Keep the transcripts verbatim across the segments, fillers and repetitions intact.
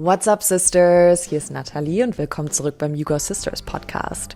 What's up, Sisters? Hier ist Nathalie und willkommen zurück beim You Go Sisters Podcast.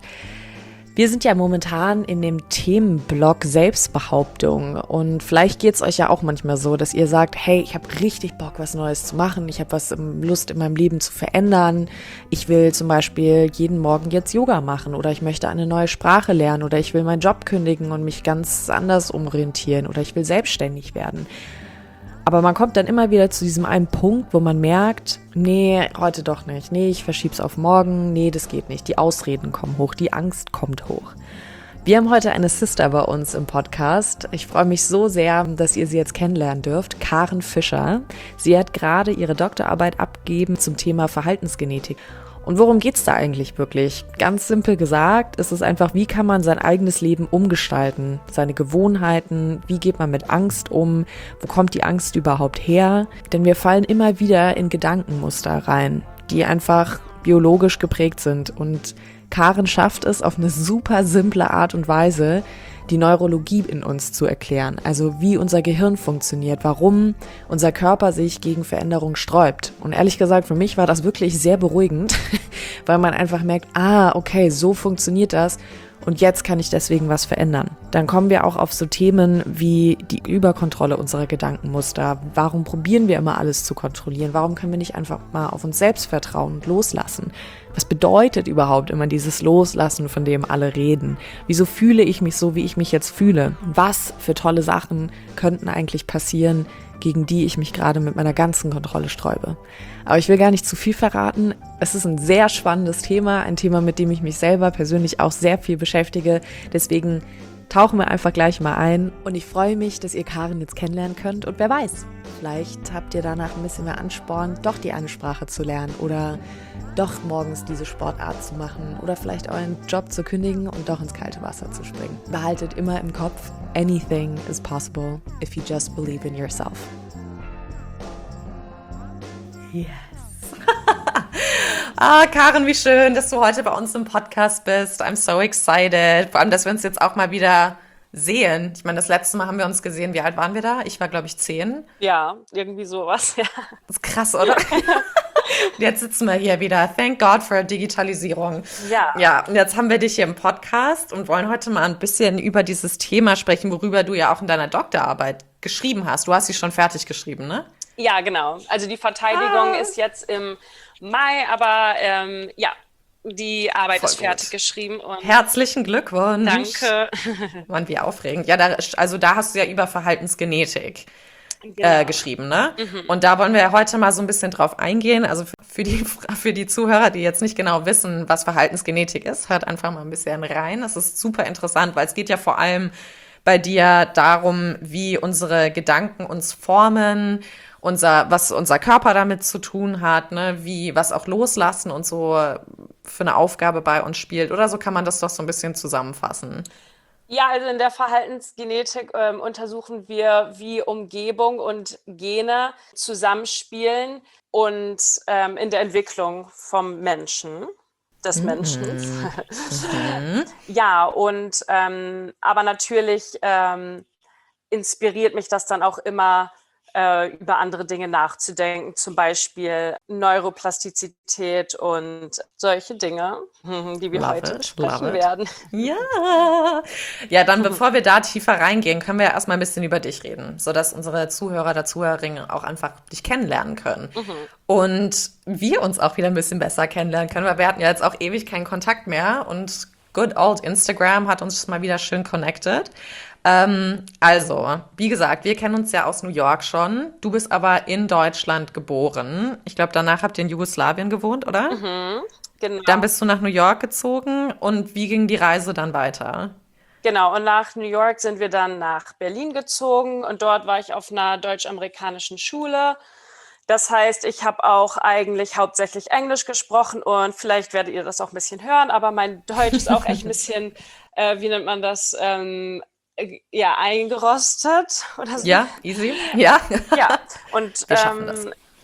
Wir sind ja momentan in dem Themenblock Selbstbehauptung und vielleicht geht es euch ja auch manchmal so, dass ihr sagt, hey, ich habe richtig Bock, was Neues zu machen, ich habe was Lust in meinem Leben zu verändern, ich will zum Beispiel jeden Morgen jetzt Yoga machen oder ich möchte eine neue Sprache lernen oder ich will meinen Job kündigen und mich ganz anders umorientieren oder ich will selbstständig werden. Aber man kommt dann immer wieder zu diesem einen Punkt, wo man merkt, nee, heute doch nicht, nee, ich verschieb's auf morgen, nee, das geht nicht, die Ausreden kommen hoch, die Angst kommt hoch. Wir haben heute eine Sister bei uns im Podcast. Ich freue mich so sehr, dass ihr sie jetzt kennenlernen dürft, Karen Fischer. Sie hat gerade ihre Doktorarbeit abgegeben zum Thema Verhaltensgenetik. Und worum geht's da eigentlich wirklich? Ganz simpel gesagt, ist es einfach, wie kann man sein eigenes Leben umgestalten? Seine Gewohnheiten, wie geht man mit Angst um? Wo kommt die Angst überhaupt her? Denn wir fallen immer wieder in Gedankenmuster rein, die einfach biologisch geprägt sind. Und Karen schafft es auf eine super simple Art und Weise, die Neurologie in uns zu erklären, also wie unser Gehirn funktioniert, warum unser Körper sich gegen Veränderung sträubt. Und ehrlich gesagt, für mich war das wirklich sehr beruhigend, weil man einfach merkt, ah, okay, so funktioniert das und jetzt kann ich deswegen was verändern. Dann kommen wir auch auf so Themen wie die Überkontrolle unserer Gedankenmuster. Warum probieren wir immer alles zu kontrollieren? Warum können wir nicht einfach mal auf uns selbst vertrauen und loslassen? Was bedeutet überhaupt immer dieses Loslassen, von dem alle reden? Wieso fühle ich mich so, wie ich mich jetzt fühle? Was für tolle Sachen könnten eigentlich passieren, gegen die ich mich gerade mit meiner ganzen Kontrolle sträube? Aber ich will gar nicht zu viel verraten. Es ist ein sehr spannendes Thema, ein Thema, mit dem ich mich selber persönlich auch sehr viel beschäftige. Deswegen tauchen wir einfach gleich mal ein. Und ich freue mich, dass ihr Karen jetzt kennenlernen könnt. Und wer weiß, vielleicht habt ihr danach ein bisschen mehr Ansporn, doch die eine Sprache zu lernen oder doch morgens diese Sportart zu machen oder vielleicht euren Job zu kündigen und doch ins kalte Wasser zu springen. Behaltet immer im Kopf, anything is possible if you just believe in yourself. Yes. Ah, Karen, wie schön, dass du heute bei uns im Podcast bist. I'm so excited. Vor allem, dass wir uns jetzt auch mal wieder sehen. Ich meine, das letzte Mal haben wir uns gesehen. Wie alt waren wir da? Ich war, glaube ich, zehn. Ja, irgendwie sowas, ja. Das ist krass, oder? Und jetzt sitzen wir hier wieder. Thank God for Digitalisierung. Ja. Ja, und jetzt haben wir dich hier im Podcast und wollen heute mal ein bisschen über dieses Thema sprechen, worüber du ja auch in deiner Doktorarbeit geschrieben hast. Du hast sie schon fertig geschrieben, ne? Ja, genau. Also die Verteidigung Ah. ist jetzt im Mai, aber ähm, ja, die Arbeit Voll ist fertig gut. geschrieben. Und Herzlichen Glückwunsch. danke. Mann, wie aufregend. Ja, da, also da hast du ja über Verhaltensgenetik Genau. äh, geschrieben, ne? Und da wollen wir ja heute mal so ein bisschen drauf eingehen. Also für die, für die Zuhörer, die jetzt nicht genau wissen, was Verhaltensgenetik ist, hört einfach mal ein bisschen rein. Das ist super interessant, weil es geht ja vor allem bei dir darum, wie unsere Gedanken uns formen, unser, was unser Körper damit zu tun hat, ne, wie, was auch Loslassen und so für eine Aufgabe bei uns spielt. Oder so kann man das doch so ein bisschen zusammenfassen. Ja, also in der Verhaltensgenetik ähm, untersuchen wir, wie Umgebung und Gene zusammenspielen und ähm, in der Entwicklung vom Menschen, des Menschen. Ja, und ähm, aber natürlich ähm, inspiriert mich das dann auch immer, äh, über andere Dinge nachzudenken, zum Beispiel Neuroplastizität und solche Dinge, die wir Love heute it, besprechen love it. werden. Ja. Ja, dann bevor wir da tiefer reingehen, können wir erstmal ein bisschen über dich reden, sodass unsere Zuhörer der Zuhörerinnen auch einfach dich kennenlernen können. Und wir uns auch wieder ein bisschen besser kennenlernen können, weil wir hatten ja jetzt auch ewig keinen Kontakt mehr und good old Instagram hat uns mal wieder schön connected. Ähm, also, wie gesagt, wir kennen uns ja aus New York schon. Du bist aber in Deutschland geboren. Ich glaube, danach habt ihr in Jugoslawien gewohnt, oder? Genau. Dann bist du nach New York gezogen und wie ging die Reise dann weiter? Genau, und nach New York sind wir dann nach Berlin gezogen und dort war ich auf einer deutsch-amerikanischen Schule. Das heißt, ich habe auch eigentlich hauptsächlich Englisch gesprochen und vielleicht werdet ihr das auch ein bisschen hören, aber mein Deutsch ist auch echt ein bisschen, äh, wie nennt man das, ähm, äh, ja, eingerostet oder so. Ja, easy? Ja? Ja, und Wir schaffen ähm, das.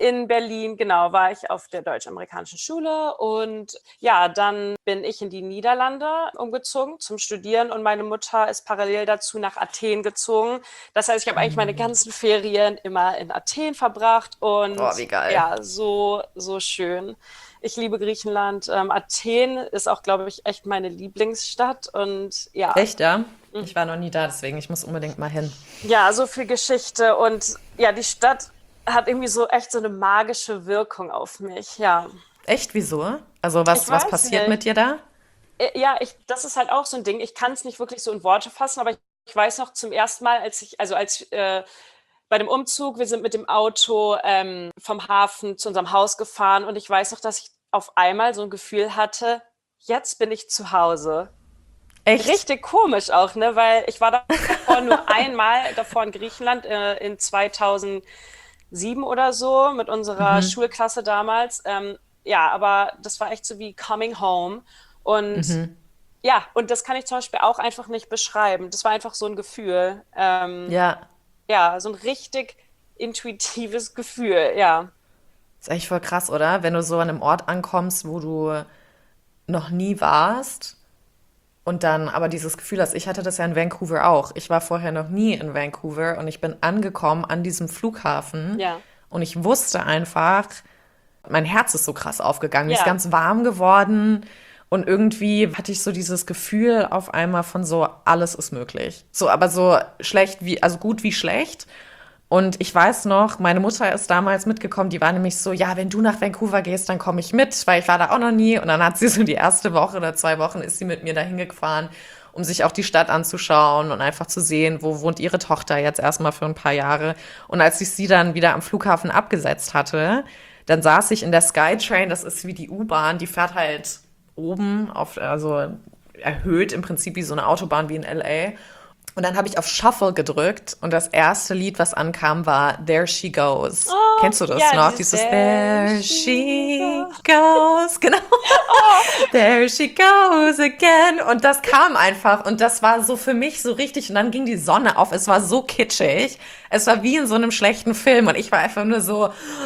in Berlin, genau, war ich auf der deutsch-amerikanischen Schule und ja, dann bin ich in die Niederlande umgezogen zum Studieren und meine Mutter ist parallel dazu nach Athen gezogen. Das heißt, ich habe eigentlich meine ganzen Ferien immer in Athen verbracht und Oh, wie geil. ja, so, so schön. Ich liebe Griechenland. Ähm, Athen ist auch, glaube ich, echt meine Lieblingsstadt und ja. Echt, ja? Ich war noch nie da, deswegen ich muss unbedingt mal hin. Ja, so viel Geschichte und ja, die Stadt hat irgendwie so echt so eine magische Wirkung auf mich, ja. Echt, wieso? Also was, Ich was weiß passiert nicht. mit dir da? Äh, Ja, ich, das ist halt auch so ein Ding. Ich kann es nicht wirklich so in Worte fassen, aber ich, ich weiß noch zum ersten Mal, als ich, also als äh, bei dem Umzug, wir sind mit dem Auto ähm, vom Hafen zu unserem Haus gefahren und ich weiß noch, dass ich auf einmal so ein Gefühl hatte, jetzt bin ich zu Hause. Echt? Richtig komisch auch, ne? Weil ich war davor nur einmal davor in Griechenland äh, in zweitausendsieben oder so mit unserer Mhm. Schulklasse damals. Ähm, ja, aber das war echt so wie coming home. Und Mhm. ja, und das kann ich zum Beispiel auch einfach nicht beschreiben. Das war einfach so ein Gefühl. Ähm, Ja, ja, so ein richtig intuitives Gefühl, ja. ist echt voll krass, oder? Wenn du so an einem Ort ankommst, wo du noch nie warst und dann aber dieses Gefühl hast, ich hatte das ja in Vancouver auch. Ich war vorher noch nie in Vancouver und ich bin angekommen an diesem Flughafen Ja, und ich wusste einfach, mein Herz ist so krass aufgegangen, mir ist ja, ganz warm geworden und irgendwie hatte ich so dieses Gefühl auf einmal von so, alles ist möglich. So, aber so schlecht wie, also gut wie schlecht. Und ich weiß noch, meine Mutter ist damals mitgekommen, die war nämlich so, ja, wenn du nach Vancouver gehst, dann komme ich mit, weil ich war da auch noch nie. Und dann hat sie so die erste Woche oder zwei Wochen ist sie mit mir dahin gefahren, um sich auch die Stadt anzuschauen und einfach zu sehen, wo wohnt ihre Tochter jetzt erstmal für ein paar Jahre. Und als ich sie dann wieder am Flughafen abgesetzt hatte, dann saß ich in der Skytrain, das ist wie die U-Bahn, die fährt halt oben auf, also erhöht im Prinzip wie so eine Autobahn wie in L A. Und dann habe ich auf Shuffle gedrückt und das erste Lied, was ankam, war There She Goes. oh, Kennst du das ja, noch? dieses Dieses There There she She goes. Goes, genau. There she goes again. Und das kam einfach und das war so für mich so richtig. Und dann ging die Sonne auf. Es war so kitschig. Es war wie in so einem schlechten Film und ich war einfach nur so,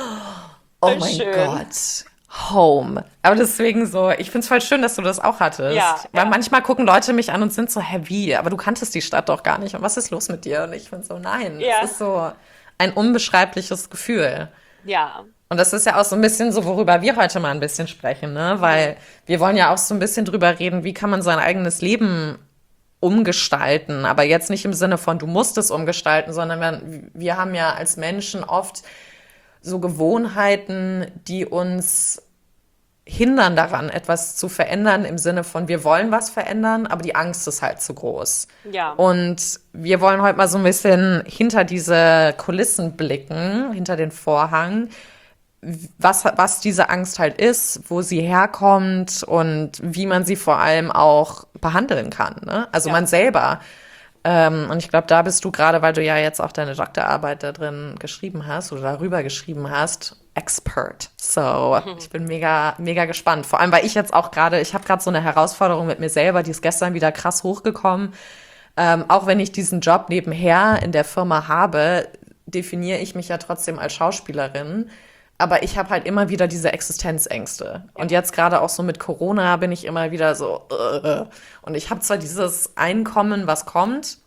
oh Voll mein schön. Gott. Home. Aber deswegen so, ich find's voll schön, dass du das auch hattest. Ja, Weil ja. manchmal gucken Leute mich an und sind so, hä, wie? Aber du kanntest die Stadt doch gar nicht. Und was ist los mit dir? Und ich find so, nein. Ja. Es ist so ein unbeschreibliches Gefühl. Ja, Und das ist ja auch so ein bisschen so, worüber wir heute mal ein bisschen sprechen, ne? Weil wir wollen ja auch so ein bisschen drüber reden, wie kann man sein eigenes Leben umgestalten. Aber jetzt nicht im Sinne von, du musst es umgestalten, sondern wir, wir haben ja als Menschen oft so Gewohnheiten, die uns hindern daran, etwas zu verändern, im Sinne von, wir wollen was verändern, aber die Angst ist halt zu groß. ja, Und wir wollen heute mal so ein bisschen hinter diese Kulissen blicken, hinter den Vorhang, was, was diese Angst halt ist, wo sie herkommt und wie man sie vor allem auch behandeln kann, ne? Also ja. man selber. Ähm, und ich glaube, da bist du gerade, weil du ja jetzt auch deine Doktorarbeit da drin geschrieben hast oder darüber geschrieben hast, Expert. So, ich bin mega, mega gespannt. Vor allem, weil ich jetzt auch gerade, ich habe gerade so eine Herausforderung mit mir selber, die ist gestern wieder krass hochgekommen. Ähm, auch wenn ich diesen Job nebenher in der Firma habe, definiere ich mich ja trotzdem als Schauspielerin. Aber ich habe halt immer wieder diese Existenzängste. Und jetzt gerade auch so mit Corona bin ich immer wieder so, äh. Und ich habe zwar dieses Einkommen, was kommt,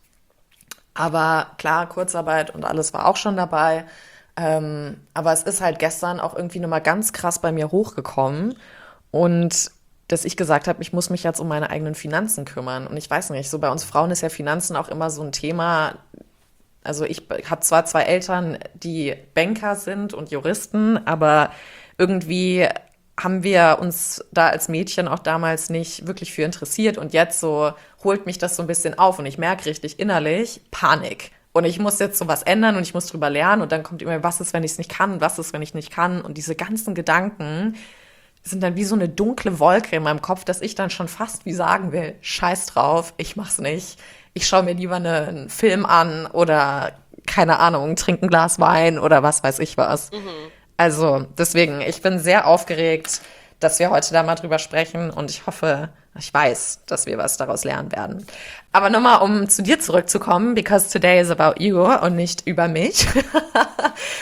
aber klar, Kurzarbeit und alles war auch schon dabei. Ähm, aber es ist halt gestern auch irgendwie nochmal ganz krass bei mir hochgekommen. Und dass ich gesagt habe, ich muss mich jetzt um meine eigenen Finanzen kümmern. Und ich weiß nicht, so bei uns Frauen ist ja Finanzen auch immer so ein Thema. Also ich habe zwar zwei Eltern, die Banker sind und Juristen, aber irgendwie haben wir uns da als Mädchen auch damals nicht wirklich für interessiert. Und jetzt so holt mich das so ein bisschen auf und ich merke richtig innerlich Panik. Und ich muss jetzt so was ändern und ich muss drüber lernen. Und dann kommt immer, was ist, wenn ich es nicht kann? Was ist, wenn ich nicht kann? Und diese ganzen Gedanken sind dann wie so eine dunkle Wolke in meinem Kopf, dass ich dann schon fast wie sagen will, scheiß drauf, ich mach's nicht. Ich schaue mir lieber eine, einen Film an oder, keine Ahnung, trinke ein Glas Wein oder was weiß ich was. Mhm. Also deswegen, ich bin sehr aufgeregt, dass wir heute da mal drüber sprechen und ich hoffe, ich weiß, dass wir was daraus lernen werden. Aber nochmal, um zu dir zurückzukommen, because today is about you und nicht über mich.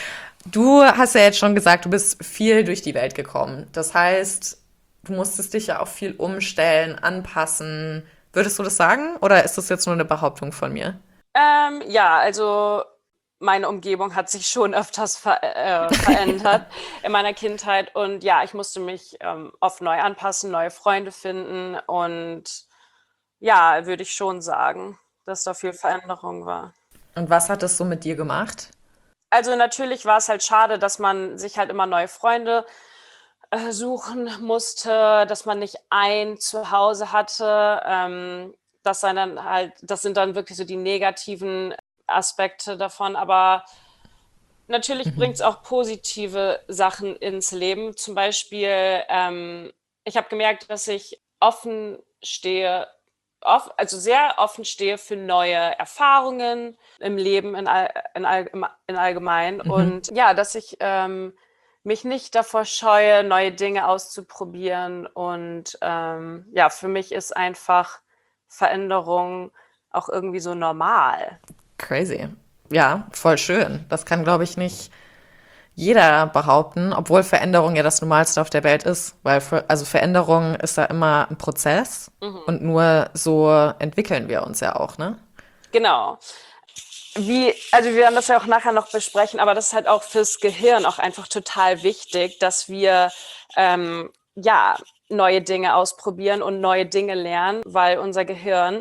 Du hast ja jetzt schon gesagt, du bist viel durch die Welt gekommen. Das heißt, du musstest dich ja auch viel umstellen, anpassen. Würdest du das sagen? Oder ist das jetzt nur eine Behauptung von mir? Ähm, ja, also meine Umgebung hat sich schon öfters ver äh, verändert in meiner Kindheit. Und ja, ich musste mich ähm, oft neu anpassen, neue Freunde finden. Und ja, würde ich schon sagen, dass da viel Veränderung war. Und was hat das so mit dir gemacht? Also natürlich war es halt schade, dass man sich halt immer neue Freunde äh, suchen musste, dass man nicht ein Zuhause hatte. Ähm, das sind dann halt, das sind dann wirklich so die negativen Aspekte davon. Aber natürlich bringt es auch positive Sachen ins Leben. Zum Beispiel, ähm, ich habe gemerkt, dass ich offen stehe, off, also sehr offen stehe für neue Erfahrungen im Leben in, all, in, all, im, in allgemein. Mhm. Und ja, dass ich ähm, mich nicht davor scheue, neue Dinge auszuprobieren. Und ähm, ja, für mich ist einfach Veränderung auch irgendwie so normal. Crazy. Ja, voll schön. Das kann, glaube ich, nicht jeder behaupten, obwohl Veränderung ja das Normalste auf der Welt ist, weil für, also Veränderung ist ja immer ein Prozess und nur so entwickeln wir uns ja auch, ne? Genau. Wie, also wir werden das ja auch nachher noch besprechen, aber das ist halt auch fürs Gehirn auch einfach total wichtig, dass wir ähm, ja neue Dinge ausprobieren und neue Dinge lernen, weil unser Gehirn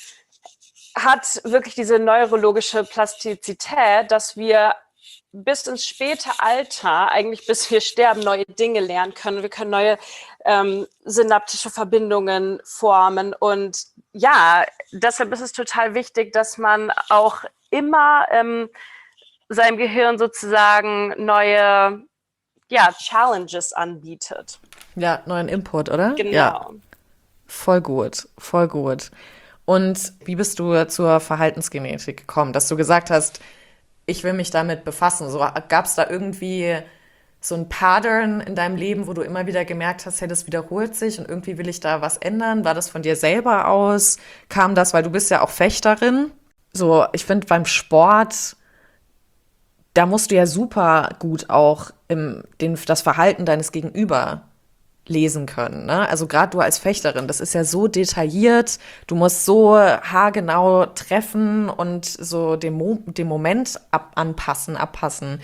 hat wirklich diese neurologische Plastizität, dass wir bis ins späte Alter, eigentlich bis wir sterben, neue Dinge lernen können. Wir können neue ähm, synaptische Verbindungen formen. Und ja, deshalb ist es total wichtig, dass man auch immer ähm, seinem Gehirn sozusagen neue ja, Challenges anbietet. Ja, neuen Input, oder? Ja, Genau. voll gut, voll gut. Und wie bist du zur Verhaltensgenetik gekommen, dass du gesagt hast, ich will mich damit befassen? So, gab es da irgendwie so ein Pattern in deinem Leben, wo du immer wieder gemerkt hast, hey, das wiederholt sich und irgendwie will ich da was ändern? War das von dir selber aus? Kam das, weil du bist ja auch Fechterin? So, ich finde beim Sport, da musst du ja super gut auch im, den, das Verhalten deines Gegenüber lesen können. Ne? Also gerade du als Fechterin, das ist ja so detailliert, du musst so haargenau treffen und so den, Mo den Moment ab anpassen, abpassen,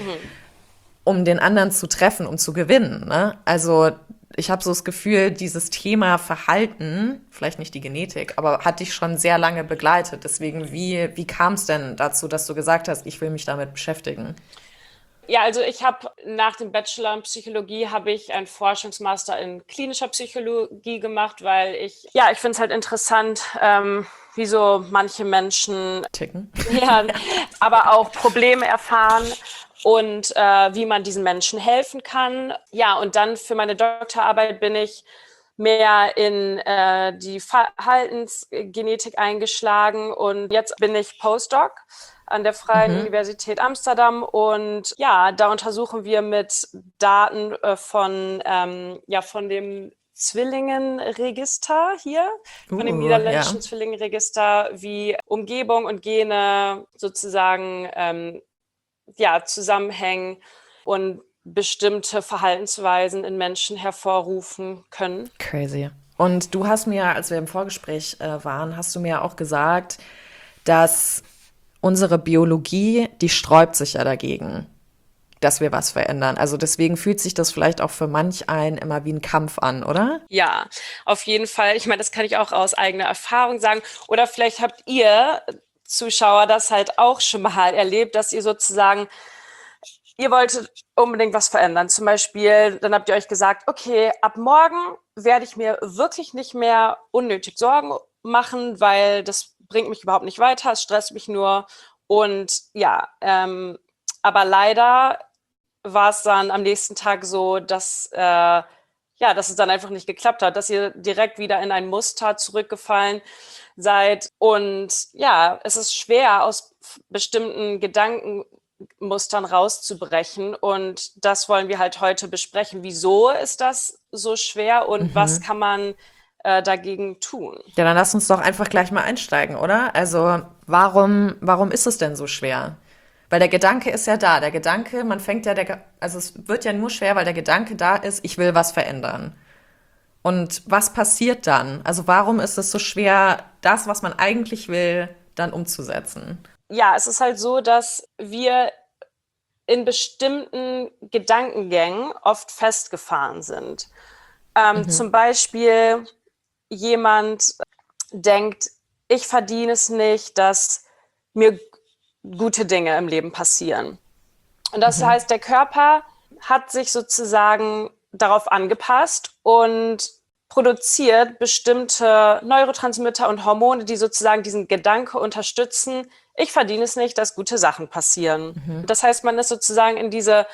um den anderen zu treffen, um zu gewinnen. Ne? Also ich habe so das Gefühl, dieses Thema Verhalten, vielleicht nicht die Genetik, aber hat dich schon sehr lange begleitet. Deswegen, wie, wie kam es denn dazu, dass du gesagt hast, ich will mich damit beschäftigen? Ja, also ich habe nach dem Bachelor in Psychologie habe ich einen Forschungsmaster in klinischer Psychologie gemacht, weil ich, ja, ich finde es halt interessant, ähm, wie so manche Menschen, Ticken. ja, aber auch Probleme erfahren und äh, wie man diesen Menschen helfen kann. Ja, und dann für meine Doktorarbeit bin ich mehr in äh, die Verhaltensgenetik eingeschlagen und jetzt bin ich Postdoc an der Freien Universität Amsterdam und ja, da untersuchen wir mit Daten äh, von, ähm, ja, von dem Zwillingenregister hier, von dem Uh, niederländischen ja. Zwillingenregister, wie Umgebung und Gene sozusagen ähm, ja, zusammenhängen und bestimmte Verhaltensweisen in Menschen hervorrufen können. Crazy. Und du hast mir, als wir im Vorgespräch äh, waren, hast du mir auch gesagt, dass unsere Biologie, die sträubt sich ja dagegen, dass wir was verändern. Also deswegen fühlt sich das vielleicht auch für manch einen immer wie ein Kampf an, oder? Ja, auf jeden Fall. Ich meine, das kann ich auch aus eigener Erfahrung sagen. Oder vielleicht habt ihr Zuschauer das halt auch schon mal erlebt, dass ihr sozusagen, ihr wolltet unbedingt was verändern. Zum Beispiel, dann habt ihr euch gesagt, okay, ab morgen werde ich mir wirklich nicht mehr unnötig Sorgen machen, weil das bringt mich überhaupt nicht weiter, es stresst mich nur. Und ja, ähm, aber leider war es dann am nächsten Tag so, dass, äh, ja, dass es dann einfach nicht geklappt hat, dass ihr direkt wieder in ein Muster zurückgefallen seid. Und ja, es ist schwer, aus bestimmten Gedankenmustern rauszubrechen. Und das wollen wir halt heute besprechen. Wieso ist das so schwer und was kann man äh, dagegen tun? Ja, dann lass uns doch einfach gleich mal einsteigen, oder? Also warum, warum ist es denn so schwer? Weil der Gedanke ist ja da. Der Gedanke, man fängt ja, der, also es wird ja nur schwer, weil der Gedanke da ist, ich will was verändern. Und was passiert dann? Also warum ist es so schwer, das, was man eigentlich will, dann umzusetzen? Ja, es ist halt so, dass wir in bestimmten Gedankengängen oft festgefahren sind. Ähm, mhm. Zum Beispiel jemand denkt, ich verdiene es nicht, dass mir gute Dinge im Leben passieren. Und das mhm. heißt, der Körper hat sich sozusagen darauf angepasst und produziert bestimmte Neurotransmitter und Hormone, die sozusagen diesen Gedanke unterstützen, ich verdiene es nicht, dass gute Sachen passieren. Mhm. Das heißt, man ist sozusagen in diese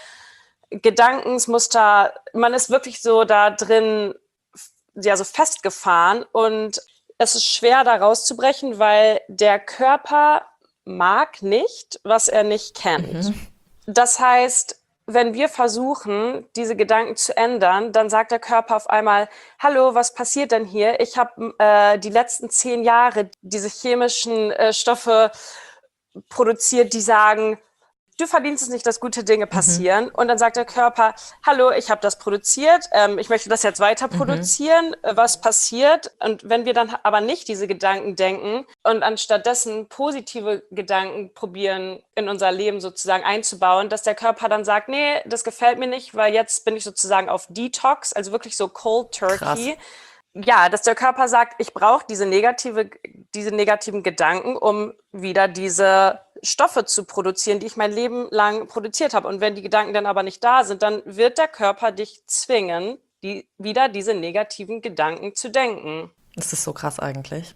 Gedankensmuster, man ist wirklich so da drin, ja, so festgefahren und es ist schwer, da rauszubrechen, weil der Körper mag nicht, was er nicht kennt. Mhm. Das heißt, wenn wir versuchen, diese Gedanken zu ändern, dann sagt der Körper auf einmal, hallo, was passiert denn hier? Ich habe äh, die letzten zehn Jahre diese chemischen äh, Stoffe produziert, die sagen, du verdienst es nicht, dass gute Dinge passieren. Mhm. Und dann sagt der Körper, hallo, ich habe das produziert, ähm, ich möchte das jetzt weiter produzieren. Mhm. Was passiert? Und wenn wir dann aber nicht diese Gedanken denken und anstattdessen positive Gedanken probieren, in unser Leben sozusagen einzubauen, dass der Körper dann sagt, nee, das gefällt mir nicht, weil jetzt bin ich sozusagen auf Detox, also wirklich so Cold Turkey. Krass. Ja, dass der Körper sagt, ich brauche diese negative, diese negativen Gedanken, um wieder diese Stoffe zu produzieren, die ich mein Leben lang produziert habe. Und wenn die Gedanken dann aber nicht da sind, dann wird der Körper dich zwingen, die, wieder diese negativen Gedanken zu denken. Das ist so krass eigentlich.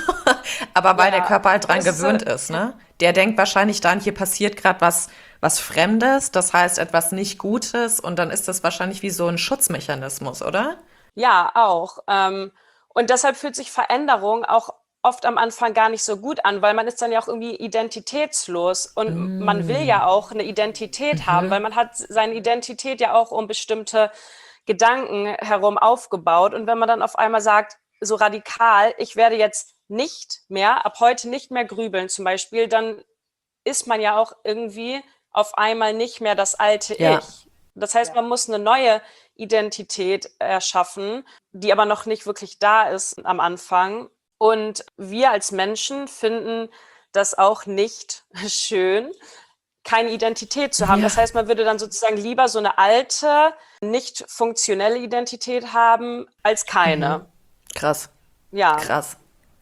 Aber weil ja, der Körper halt dran gewöhnt ist, ist, ne? Der denkt wahrscheinlich dann, hier passiert gerade was, was Fremdes, das heißt etwas nicht Gutes und dann ist das wahrscheinlich wie so ein Schutzmechanismus, oder? Ja, auch. Ähm, und deshalb fühlt sich Veränderung auch oft am Anfang gar nicht so gut an, weil man ist dann ja auch irgendwie identitätslos und mm. man will ja auch eine Identität mhm. haben, weil man hat seine Identität ja auch um bestimmte Gedanken herum aufgebaut. Und wenn man dann auf einmal sagt, so radikal, ich werde jetzt nicht mehr, ab heute nicht mehr grübeln zum Beispiel, dann ist man ja auch irgendwie auf einmal nicht mehr das alte ja. Ich. Das heißt, man muss eine neue Identität erschaffen, die aber noch nicht wirklich da ist am Anfang. Und wir als Menschen finden das auch nicht schön, keine Identität zu haben. Ja. Das heißt, man würde dann sozusagen lieber so eine alte, nicht funktionelle Identität haben, als keine. Mhm. Krass. Ja. Krass.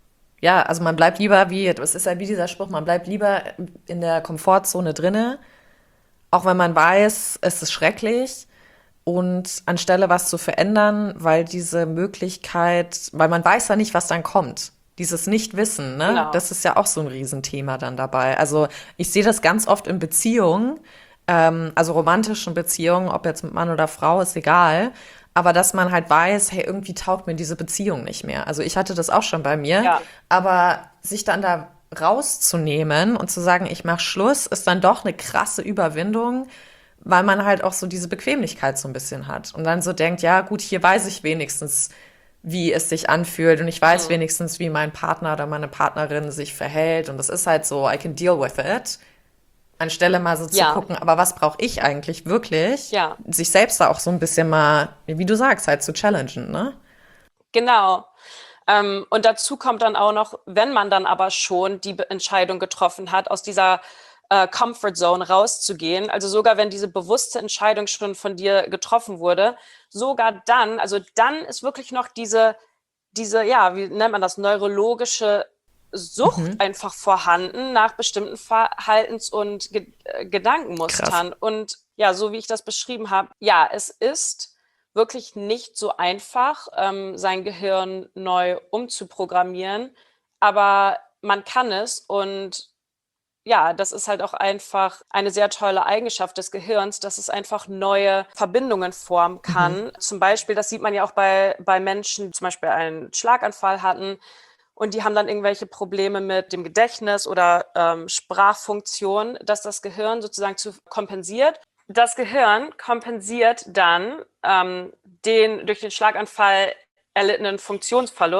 Ja, also man bleibt lieber wie, das ist ja wie dieser Spruch, man bleibt lieber in der Komfortzone drinne, auch wenn man weiß, es ist schrecklich. Und anstelle was zu verändern, weil diese Möglichkeit, weil man weiß ja nicht, was dann kommt. Dieses Nichtwissen, ne? Genau. Das ist ja auch so ein Riesenthema dann dabei. Also ich sehe das ganz oft in Beziehungen, ähm, also romantischen Beziehungen, ob jetzt mit Mann oder Frau, ist egal. Aber dass man halt weiß, hey, irgendwie taugt mir diese Beziehung nicht mehr. Also ich hatte das auch schon bei mir. Ja. Aber sich dann da rauszunehmen und zu sagen, ich mache Schluss, ist dann doch eine krasse Überwindung, weil man halt auch so diese Bequemlichkeit so ein bisschen hat. Und dann so denkt, ja gut, hier weiß ich wenigstens, wie es sich anfühlt. Und ich weiß mhm. wenigstens, wie mein Partner oder meine Partnerin sich verhält. Und das ist halt so, I can deal with it. Anstelle mal so ja. zu gucken, aber was brauche ich eigentlich wirklich? Ja. Sich selbst da auch so ein bisschen mal, wie du sagst, halt zu challengen, ne? Genau. Ähm, und dazu kommt dann auch noch, wenn man dann aber schon die Entscheidung getroffen hat, aus dieser äh, Comfort Zone rauszugehen, also sogar wenn diese bewusste Entscheidung schon von dir getroffen wurde, sogar dann, also dann ist wirklich noch diese, diese, ja, wie nennt man das, neurologische Sucht mhm. einfach vorhanden nach bestimmten Verhaltens- und Ge- äh, Gedankenmustern. Krass. Und ja, so wie ich das beschrieben habe, ja, es ist wirklich nicht so einfach, ähm, sein Gehirn neu umzuprogrammieren, aber man kann es und ja, das ist halt auch einfach eine sehr tolle Eigenschaft des Gehirns, dass es einfach neue Verbindungen formen kann. Mhm. Zum Beispiel, das sieht man ja auch bei, bei Menschen, die zum Beispiel einen Schlaganfall hatten und die haben dann irgendwelche Probleme mit dem Gedächtnis oder ähm, Sprachfunktion, dass das Gehirn sozusagen zu kompensiert. Das Gehirn kompensiert dann ähm, den durch den Schlaganfall erlittenen Funktionsverlust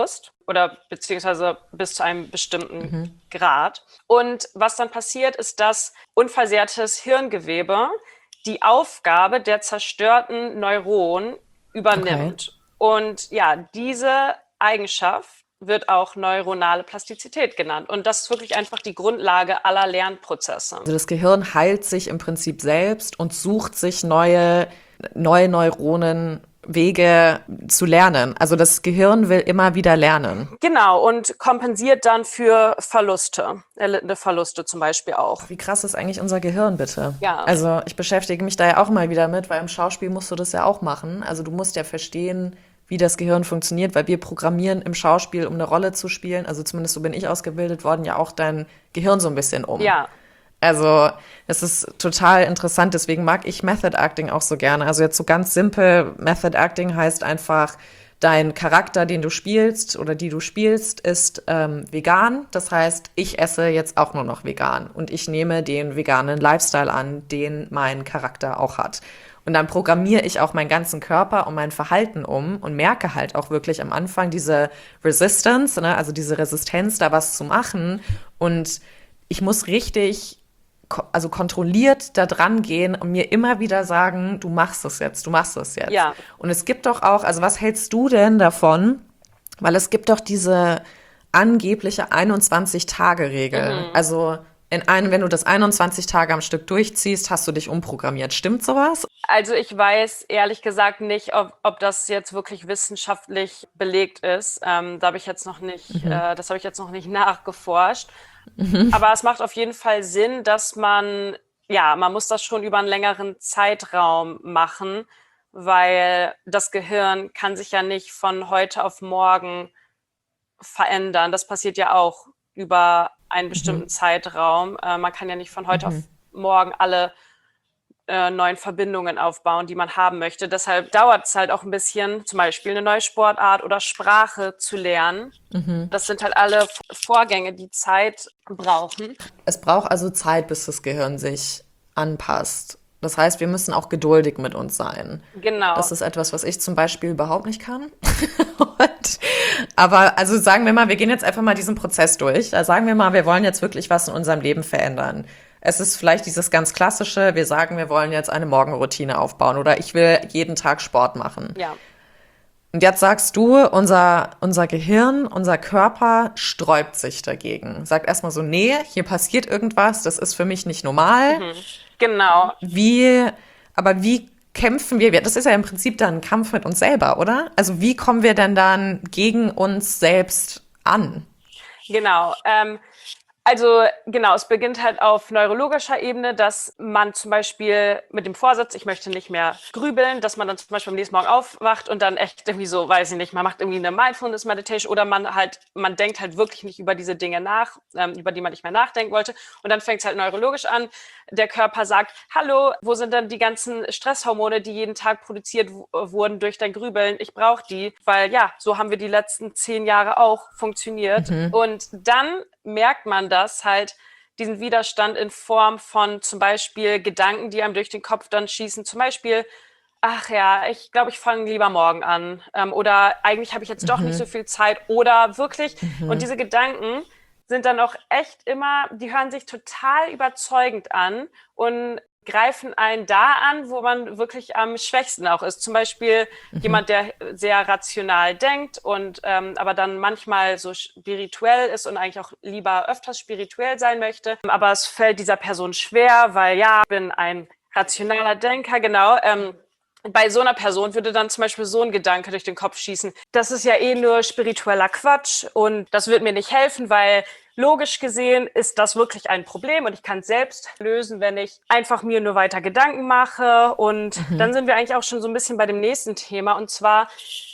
oder beziehungsweise bis zu einem bestimmten mhm. Grad. Und was dann passiert, ist, dass unversehrtes Hirngewebe die Aufgabe der zerstörten Neuronen übernimmt. Okay. Und ja, diese Eigenschaft wird auch neuronale Plastizität genannt. Und das ist wirklich einfach die Grundlage aller Lernprozesse. Also das Gehirn heilt sich im Prinzip selbst und sucht sich neue, neue Neuronen, Wege zu lernen. Also das Gehirn will immer wieder lernen. Genau, und kompensiert dann für Verluste, erlittene Verluste zum Beispiel auch. Wie krass ist eigentlich unser Gehirn, bitte? Ja. Also ich beschäftige mich da ja auch mal wieder mit, weil im Schauspiel musst du das ja auch machen. Also du musst ja verstehen, wie das Gehirn funktioniert, weil wir programmieren im Schauspiel, um eine Rolle zu spielen, also zumindest so bin ich ausgebildet worden, ja auch dein Gehirn so ein bisschen um. Ja. Also es ist total interessant, deswegen mag ich Method Acting auch so gerne. Also jetzt so ganz simpel, Method Acting heißt einfach, dein Charakter, den du spielst oder die du spielst, ist ähm, vegan. Das heißt, ich esse jetzt auch nur noch vegan und ich nehme den veganen Lifestyle an, den mein Charakter auch hat. Und dann programmiere ich auch meinen ganzen Körper und mein Verhalten um und merke halt auch wirklich am Anfang diese Resistance, ne, also diese Resistenz, da was zu machen. Und ich muss richtig also kontrolliert da dran gehen und mir immer wieder sagen, du machst es jetzt, du machst es jetzt. Ja. Und es gibt doch auch, also was hältst du denn davon? Weil es gibt doch diese angebliche einundzwanzig-Tage-Regel. Mhm. Also in einem, wenn du das einundzwanzig Tage am Stück durchziehst, hast du dich umprogrammiert. Stimmt sowas? Also ich weiß ehrlich gesagt nicht, ob, ob das jetzt wirklich wissenschaftlich belegt ist. Ähm, da habe ich jetzt noch nicht, mhm. äh, das habe ich jetzt noch nicht nachgeforscht. Mhm. Aber es macht auf jeden Fall Sinn, dass man, ja, man muss das schon über einen längeren Zeitraum machen, weil das Gehirn kann sich ja nicht von heute auf morgen verändern. Das passiert ja auch über einen bestimmten mhm. Zeitraum. Äh, man kann ja nicht von heute mhm. auf morgen alle äh, neuen Verbindungen aufbauen, die man haben möchte. Deshalb dauert es halt auch ein bisschen, zum Beispiel eine neue Sportart oder Sprache zu lernen. Mhm. Das sind halt alle Vorgänge, die Zeit brauchen. Es braucht also Zeit, bis das Gehirn sich anpasst. Das heißt, wir müssen auch geduldig mit uns sein. Genau. Das ist etwas, was ich zum Beispiel überhaupt nicht kann. Und, aber also sagen wir mal, wir gehen jetzt einfach mal diesen Prozess durch. Da sagen wir mal, wir wollen jetzt wirklich was in unserem Leben verändern. Es ist vielleicht dieses ganz klassische, wir sagen, wir wollen jetzt eine Morgenroutine aufbauen oder ich will jeden Tag Sport machen. Ja. Und jetzt sagst du, unser, unser Gehirn, unser Körper sträubt sich dagegen. Sagt erstmal so, nee, hier passiert irgendwas, das ist für mich nicht normal. Mhm. Genau. Wie, aber wie kämpfen wir? Das ist ja im Prinzip dann ein Kampf mit uns selber, oder? Also wie kommen wir denn dann gegen uns selbst an? Genau. Ähm, also genau, es beginnt halt auf neurologischer Ebene, dass man zum Beispiel mit dem Vorsatz, ich möchte nicht mehr grübeln, dass man dann zum Beispiel am nächsten Morgen aufwacht und dann echt irgendwie so, weiß ich nicht, man macht irgendwie eine Mindfulness Meditation oder man halt, man denkt halt wirklich nicht über diese Dinge nach, ähm, über die man nicht mehr nachdenken wollte. Und dann fängt es halt neurologisch an. Der Körper sagt, hallo, wo sind denn die ganzen Stresshormone, die jeden Tag produziert w- wurden durch dein Grübeln? Ich brauche die, weil ja, so haben wir die letzten zehn Jahre auch funktioniert. Mhm. Und dann merkt man das halt, diesen Widerstand in Form von zum Beispiel Gedanken, die einem durch den Kopf dann schießen. Zum Beispiel, ach ja, ich glaube, ich fange lieber morgen an. Ähm, oder eigentlich habe ich jetzt doch mhm. nicht so viel Zeit. Oder wirklich, mhm. und diese Gedanken sind dann auch echt immer, die hören sich total überzeugend an und greifen einen da an, wo man wirklich am schwächsten auch ist. Zum Beispiel mhm. jemand, der sehr rational denkt und ähm, aber dann manchmal so spirituell ist und eigentlich auch lieber öfters spirituell sein möchte. Aber es fällt dieser Person schwer, weil ja, ich bin ein rationaler Denker, genau. Ähm, bei so einer Person würde dann zum Beispiel so ein Gedanke durch den Kopf schießen. Das ist ja eh nur spiritueller Quatsch und das wird mir nicht helfen, weil logisch gesehen ist das wirklich ein Problem und ich kann es selbst lösen, wenn ich einfach mir nur weiter Gedanken mache. Und mhm. dann sind wir eigentlich auch schon so ein bisschen bei dem nächsten Thema und zwar,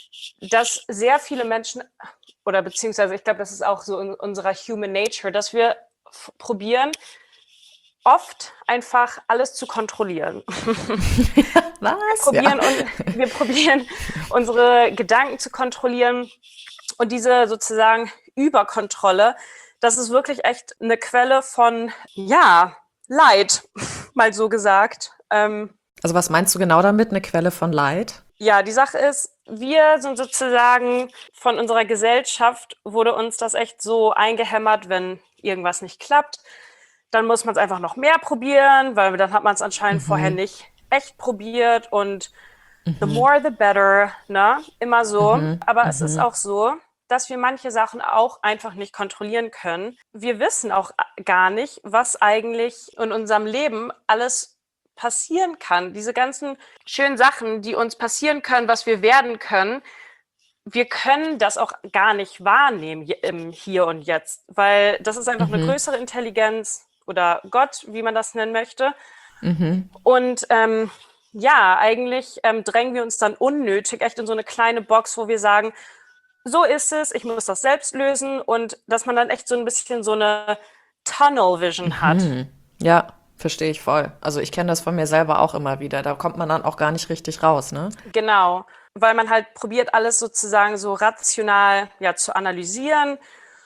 dass sehr viele Menschen oder beziehungsweise ich glaube, das ist auch so in unserer Human Nature, dass wir f- probieren, oft einfach alles zu kontrollieren. Was? Wir probieren, Ja. und, wir probieren unsere Gedanken zu kontrollieren und diese sozusagen Überkontrolle, das ist wirklich echt eine Quelle von, ja, Leid, mal so gesagt. Ähm, Also was meinst du genau damit, eine Quelle von Leid? Ja, die Sache ist, wir sind sozusagen von unserer Gesellschaft, wurde uns das echt so eingehämmert, wenn irgendwas nicht klappt, dann muss man es einfach noch mehr probieren, weil dann hat man es anscheinend vorher nicht echt probiert und the more the better, ne? Immer so. Aber es ist auch so, dass wir manche Sachen auch einfach nicht kontrollieren können. Wir wissen auch gar nicht, was eigentlich in unserem Leben alles passieren kann. Diese ganzen schönen Sachen, die uns passieren können, was wir werden können, wir können das auch gar nicht wahrnehmen im Hier und Jetzt, weil das ist einfach eine größere Intelligenz oder Gott, wie man das nennen möchte. Und ähm, ja, eigentlich ähm, drängen wir uns dann unnötig echt in so eine kleine Box, wo wir sagen, so ist es, ich muss das selbst lösen und dass man dann echt so ein bisschen so eine Tunnel Vision hat. Ja, verstehe ich voll. Also ich kenne das von mir selber auch immer wieder. Da kommt man dann auch gar nicht richtig raus, ne? Genau, weil man halt probiert, alles sozusagen so rational ja, zu analysieren.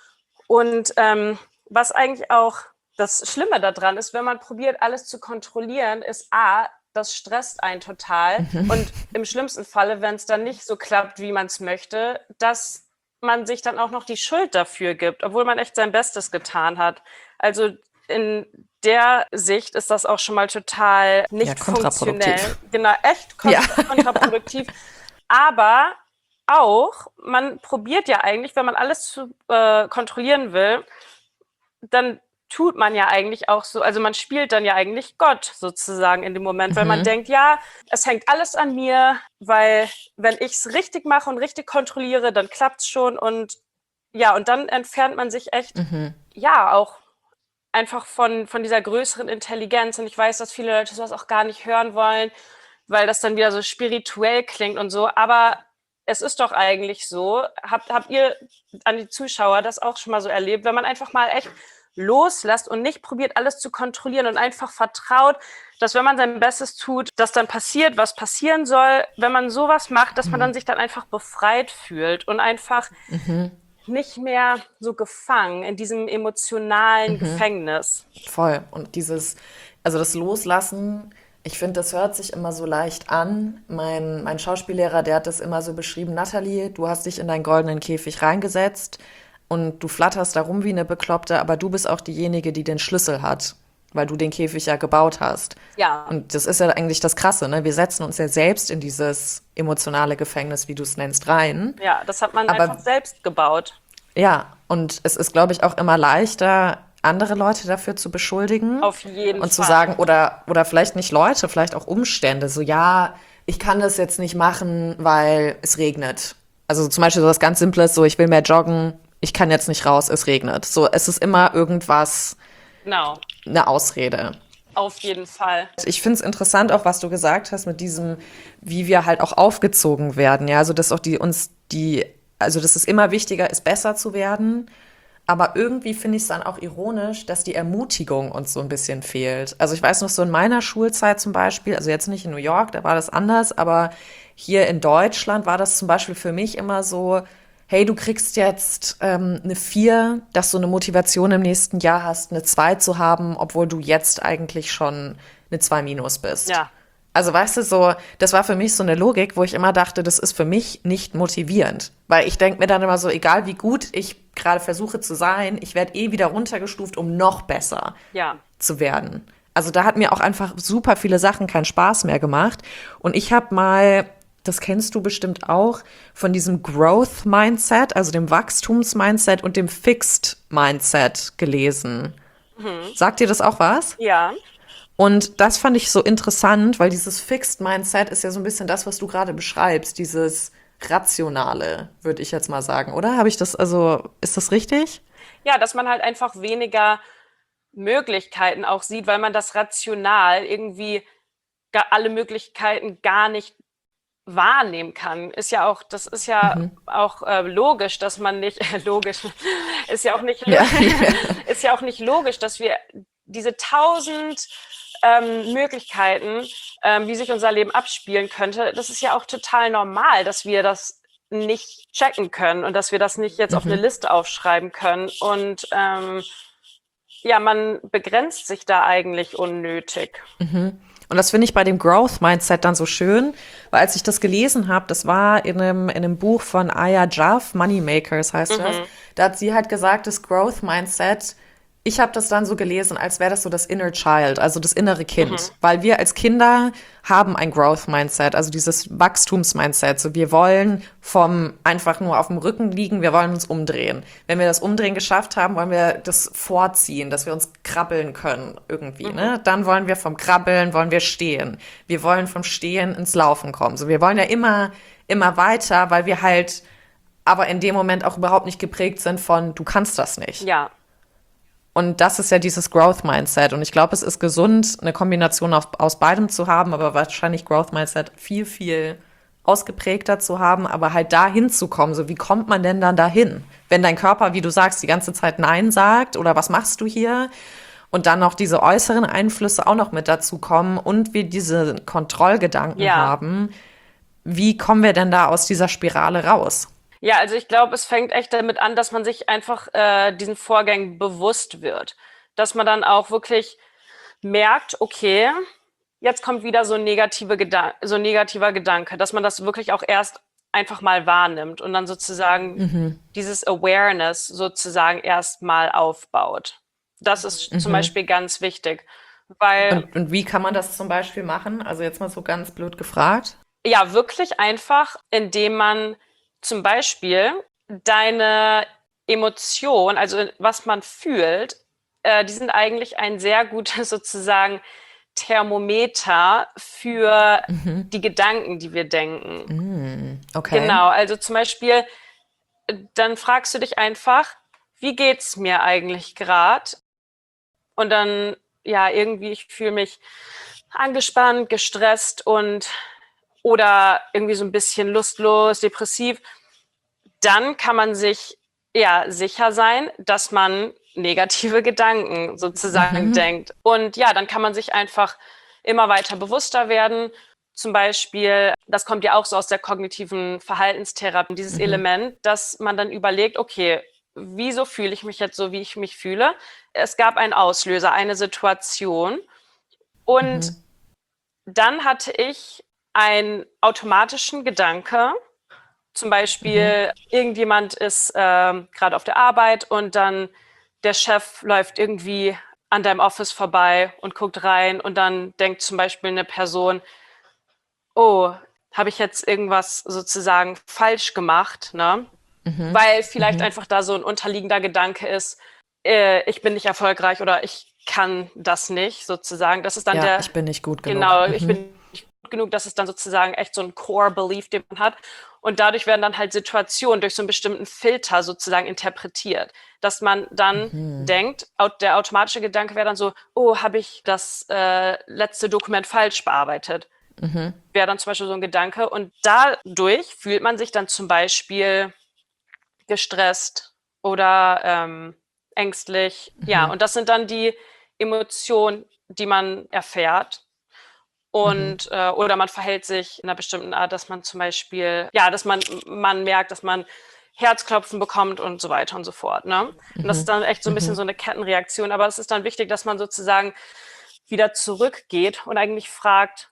Und ähm, was eigentlich auch das Schlimme daran ist, wenn man probiert, alles zu kontrollieren, ist A, das stresst einen total. Und im schlimmsten Falle, wenn es dann nicht so klappt, wie man es möchte, dass man sich dann auch noch die Schuld dafür gibt, obwohl man echt sein Bestes getan hat. Also in der Sicht ist das auch schon mal total nicht Ja, kontraproduktiv. funktionell. Genau, echt kon Ja. kontraproduktiv. Aber auch, man probiert ja eigentlich, wenn man alles zu, äh, kontrollieren will, dann tut man ja eigentlich auch so, also man spielt dann ja eigentlich Gott sozusagen in dem Moment, weil man denkt, ja, es hängt alles an mir, weil wenn ich es richtig mache und richtig kontrolliere, dann klappt's schon und ja, und dann entfernt man sich echt, ja, auch einfach von, von dieser größeren Intelligenz und ich weiß, dass viele Leute sowas auch gar nicht hören wollen, weil das dann wieder so spirituell klingt und so, aber es ist doch eigentlich so, habt, habt ihr an die Zuschauer das auch schon mal so erlebt, wenn man einfach mal echt loslässt und nicht probiert, alles zu kontrollieren und einfach vertraut, dass wenn man sein Bestes tut, dass dann passiert, was passieren soll. Wenn man sowas macht, dass man dann sich dann einfach befreit fühlt und einfach nicht mehr so gefangen in diesem emotionalen Gefängnis. Voll. Und dieses, also das Loslassen, ich finde, das hört sich immer so leicht an. Mein, mein Schauspiellehrer, der hat das immer so beschrieben, Nathalie, du hast dich in deinen goldenen Käfig reingesetzt und du flatterst da rum wie eine Bekloppte, aber du bist auch diejenige, die den Schlüssel hat, weil du den Käfig ja gebaut hast. Ja. Und das ist ja eigentlich das Krasse, ne? Wir setzen uns ja selbst in dieses emotionale Gefängnis, wie du es nennst, rein. Ja, das hat man Aber- einfach selbst gebaut. Ja, und es ist, glaube ich, auch immer leichter, andere Leute dafür zu beschuldigen. Auf jeden Und zu Fall. sagen, oder, oder vielleicht nicht Leute, vielleicht auch Umstände. So, ja, ich kann das jetzt nicht machen, weil es regnet. Also zum Beispiel so was ganz Simples, so ich will mehr joggen, ich kann jetzt nicht raus, es regnet. So, es ist immer irgendwas, Genau, eine Ausrede. auf jeden Fall. Ich finde es interessant auch, was du gesagt hast mit diesem, wie wir halt auch aufgezogen werden. Ja, also dass auch die uns die, also dass es immer wichtiger ist, besser zu werden. Aber irgendwie finde ich es dann auch ironisch, dass die Ermutigung uns so ein bisschen fehlt. Also ich weiß noch so in meiner Schulzeit zum Beispiel, also jetzt nicht in New York, da war das anders, aber hier in Deutschland war das zum Beispiel für mich immer so, hey, du kriegst jetzt ähm, eine vier, dass du eine Motivation im nächsten Jahr hast, eine zwei zu haben, obwohl du jetzt eigentlich schon eine zwei minus bist. Ja. Also weißt du, so, das war für mich so eine Logik, wo ich immer dachte, das ist für mich nicht motivierend. Weil ich denke mir dann immer so, egal wie gut ich gerade versuche zu sein, ich werde eh wieder runtergestuft, um noch besser Ja. zu werden. Also da hat mir auch einfach super viele Sachen keinen Spaß mehr gemacht. Und ich habe mal, das kennst du bestimmt auch, von diesem Growth-Mindset, also dem Wachstums-Mindset und dem Fixed-Mindset gelesen. Sagt dir das auch was? Ja. Und das fand ich so interessant, weil dieses Fixed Mindset ist ja so ein bisschen das, was du gerade beschreibst, dieses Rationale, würde ich jetzt mal sagen, oder? Habe ich das, also, ist das richtig? Ja, dass man halt einfach weniger Möglichkeiten auch sieht, weil man das rational irgendwie gar alle Möglichkeiten gar nicht wahrnehmen kann. Ist ja auch, das ist ja auch äh, logisch, dass man nicht, äh, logisch, ist ja auch nicht, Ja. ist ja auch nicht logisch, dass wir diese tausend ähm, Möglichkeiten, ähm, wie sich unser Leben abspielen könnte, das ist ja auch total normal, dass wir das nicht checken können und dass wir das nicht jetzt auf eine Liste aufschreiben können. Und ähm, ja, man begrenzt sich da eigentlich unnötig. Und das finde ich bei dem Growth-Mindset dann so schön, weil als ich das gelesen habe, das war in einem, in einem Buch von Aya Jaff, Moneymakers heißt das, da hat sie halt gesagt, das Growth-Mindset, ich habe das dann so gelesen, als wäre das so das Inner Child, also das innere Kind. Mhm. Weil wir als Kinder haben ein Growth-Mindset, also dieses Wachstums-Mindset. So, wir wollen vom einfach nur auf dem Rücken liegen, wir wollen uns umdrehen. Wenn wir das Umdrehen geschafft haben, wollen wir das vorziehen, dass wir uns krabbeln können irgendwie. Mhm. Ne? Dann wollen wir vom Krabbeln, wollen wir stehen. Wir wollen vom Stehen ins Laufen kommen. So, wir wollen ja immer, immer weiter, weil wir halt aber in dem Moment auch überhaupt nicht geprägt sind von, du kannst das nicht. Ja. Und das ist ja dieses Growth-Mindset. Und ich glaube, es ist gesund, eine Kombination aus, aus beidem zu haben, aber wahrscheinlich Growth-Mindset viel, viel ausgeprägter zu haben, aber halt da hinzukommen. So, wie kommt man denn dann dahin? Wenn dein Körper, wie du sagst, die ganze Zeit Nein sagt oder was machst du hier? Und dann noch diese äußeren Einflüsse auch noch mit dazu kommen und wir diese Kontrollgedanken ja. haben. Wie kommen wir denn da aus dieser Spirale raus? Ja, also ich glaube, es fängt echt damit an, dass man sich einfach äh, diesen Vorgängen bewusst wird. Dass man dann auch wirklich merkt, okay, jetzt kommt wieder so ein, negative Gedan- so ein negativer Gedanke, dass man das wirklich auch erst einfach mal wahrnimmt und dann sozusagen mhm. dieses Awareness sozusagen erst mal aufbaut. Das ist mhm. zum Beispiel ganz wichtig. Weil, und, und wie kann man das zum Beispiel machen? Also jetzt mal so ganz blöd gefragt. Ja, wirklich einfach, indem man zum Beispiel deine Emotion, also was man fühlt, äh, die sind eigentlich ein sehr gutes sozusagen Thermometer für mhm. die Gedanken, die wir denken. Mhm. Okay. Genau, also zum Beispiel, dann fragst du dich einfach, wie geht's mir eigentlich gerade? Und dann, ja, irgendwie, ich fühle mich angespannt, gestresst und oder irgendwie so ein bisschen lustlos, depressiv, dann kann man sich ja sicher sein, dass man negative Gedanken sozusagen mhm. denkt. Und ja, dann kann man sich einfach immer weiter bewusster werden. Zum Beispiel, das kommt ja auch so aus der kognitiven Verhaltenstherapie, dieses mhm. Element, dass man dann überlegt, okay, wieso fühle ich mich jetzt so, wie ich mich fühle? Es gab einen Auslöser, eine Situation. Und mhm. dann hatte ich einen automatischen Gedanke, zum Beispiel mhm. irgendjemand ist ähm, gerade auf der Arbeit und dann der Chef läuft irgendwie an deinem Office vorbei und guckt rein und dann denkt zum Beispiel eine Person, oh, habe ich jetzt irgendwas sozusagen falsch gemacht, ne? Mhm. Weil vielleicht mhm. einfach da so ein unterliegender Gedanke ist, äh, ich bin nicht erfolgreich oder ich kann das nicht sozusagen. Das ist dann ja, der... ich bin nicht gut genug. Genau, mhm. ich bin genug, dass es dann sozusagen echt so ein Core-Belief, den man hat. Und dadurch werden dann halt Situationen durch so einen bestimmten Filter sozusagen interpretiert. Dass man dann mhm. denkt, der automatische Gedanke wäre dann so, oh, habe ich das äh, letzte Dokument falsch bearbeitet? Mhm. Wäre dann zum Beispiel so ein Gedanke. Und dadurch fühlt man sich dann zum Beispiel gestresst oder ähm, ängstlich. Mhm. Ja, und das sind dann die Emotionen, die man erfährt. Und mhm. äh, oder man verhält sich in einer bestimmten Art, dass man zum Beispiel, ja, dass man, man merkt, dass man Herzklopfen bekommt und so weiter und so fort. Ne? Und das ist dann echt so ein bisschen mhm. so eine Kettenreaktion. Aber es ist dann wichtig, dass man sozusagen wieder zurückgeht und eigentlich fragt,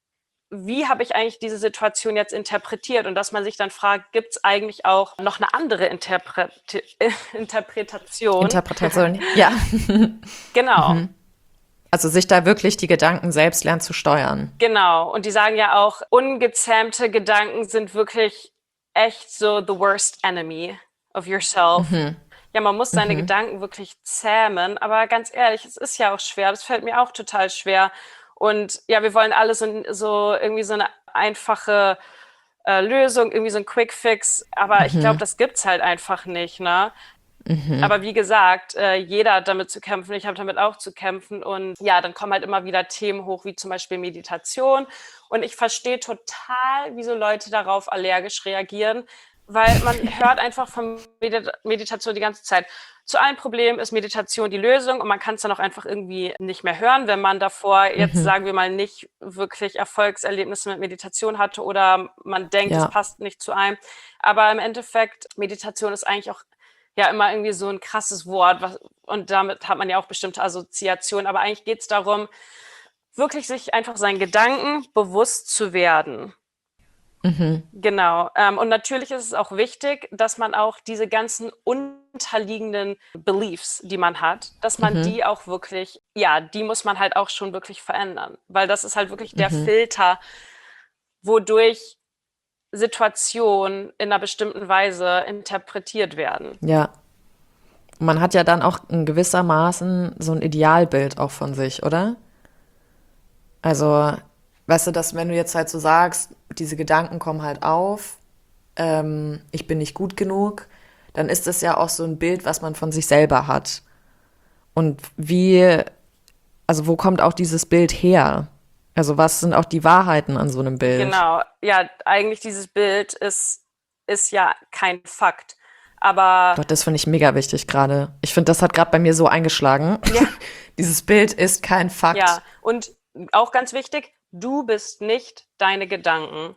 wie habe ich eigentlich diese Situation jetzt interpretiert? Und dass man sich dann fragt, gibt es eigentlich auch noch eine andere Interpre- Interpretation? Interpretation, ja. Genau. Mhm. Also sich da wirklich die Gedanken selbst lernen zu steuern. Genau. Und die sagen ja auch, ungezähmte Gedanken sind wirklich echt so the worst enemy of yourself. Mhm. Ja, man muss seine mhm. Gedanken wirklich zähmen. Aber ganz ehrlich, es ist ja auch schwer. Das fällt mir auch total schwer. Und ja, wir wollen alle so, so irgendwie so eine einfache äh, Lösung, irgendwie so ein Quick-Fix. Aber mhm. ich glaube, das gibt's halt einfach nicht, ne? Mhm. Aber wie gesagt, äh, jeder hat damit zu kämpfen, ich habe damit auch zu kämpfen und ja, dann kommen halt immer wieder Themen hoch, wie zum Beispiel Meditation und ich verstehe total, wieso Leute darauf allergisch reagieren, weil man hört einfach von Medita- Meditation die ganze Zeit. Zu allen Problemen ist Meditation die Lösung und man kann es dann auch einfach irgendwie nicht mehr hören, wenn man davor jetzt, mhm. sagen wir mal, nicht wirklich Erfolgserlebnisse mit Meditation hatte oder man denkt, ja. es passt nicht zu einem. Aber im Endeffekt, Meditation ist eigentlich auch ja immer irgendwie so ein krasses Wort was, und damit hat man ja auch bestimmte Assoziationen. Aber eigentlich geht es darum, wirklich sich einfach seinen Gedanken bewusst zu werden. Mhm. Genau. Ähm, und natürlich ist es auch wichtig, dass man auch diese ganzen unterliegenden Beliefs, die man hat, dass man Mhm. die auch wirklich, ja, die muss man halt auch schon wirklich verändern. Weil das ist halt wirklich der Mhm. Filter, wodurch Situationen in einer bestimmten Weise interpretiert werden. Ja. Und man hat ja dann auch in gewissermaßen so ein Idealbild auch von sich, oder? Also, weißt du, dass wenn du jetzt halt so sagst, diese Gedanken kommen halt auf, ähm, ich bin nicht gut genug, dann ist das ja auch so ein Bild, was man von sich selber hat. Und wie, also wo kommt auch dieses Bild her? Also was sind auch die Wahrheiten an so einem Bild? Genau. Ja, eigentlich dieses Bild ist, ist ja kein Fakt. Aber Doch, das finde ich mega wichtig gerade. Ich finde, das hat gerade bei mir so eingeschlagen. Ja. Dieses Bild ist kein Fakt. ja, und auch ganz wichtig, du bist nicht deine Gedanken.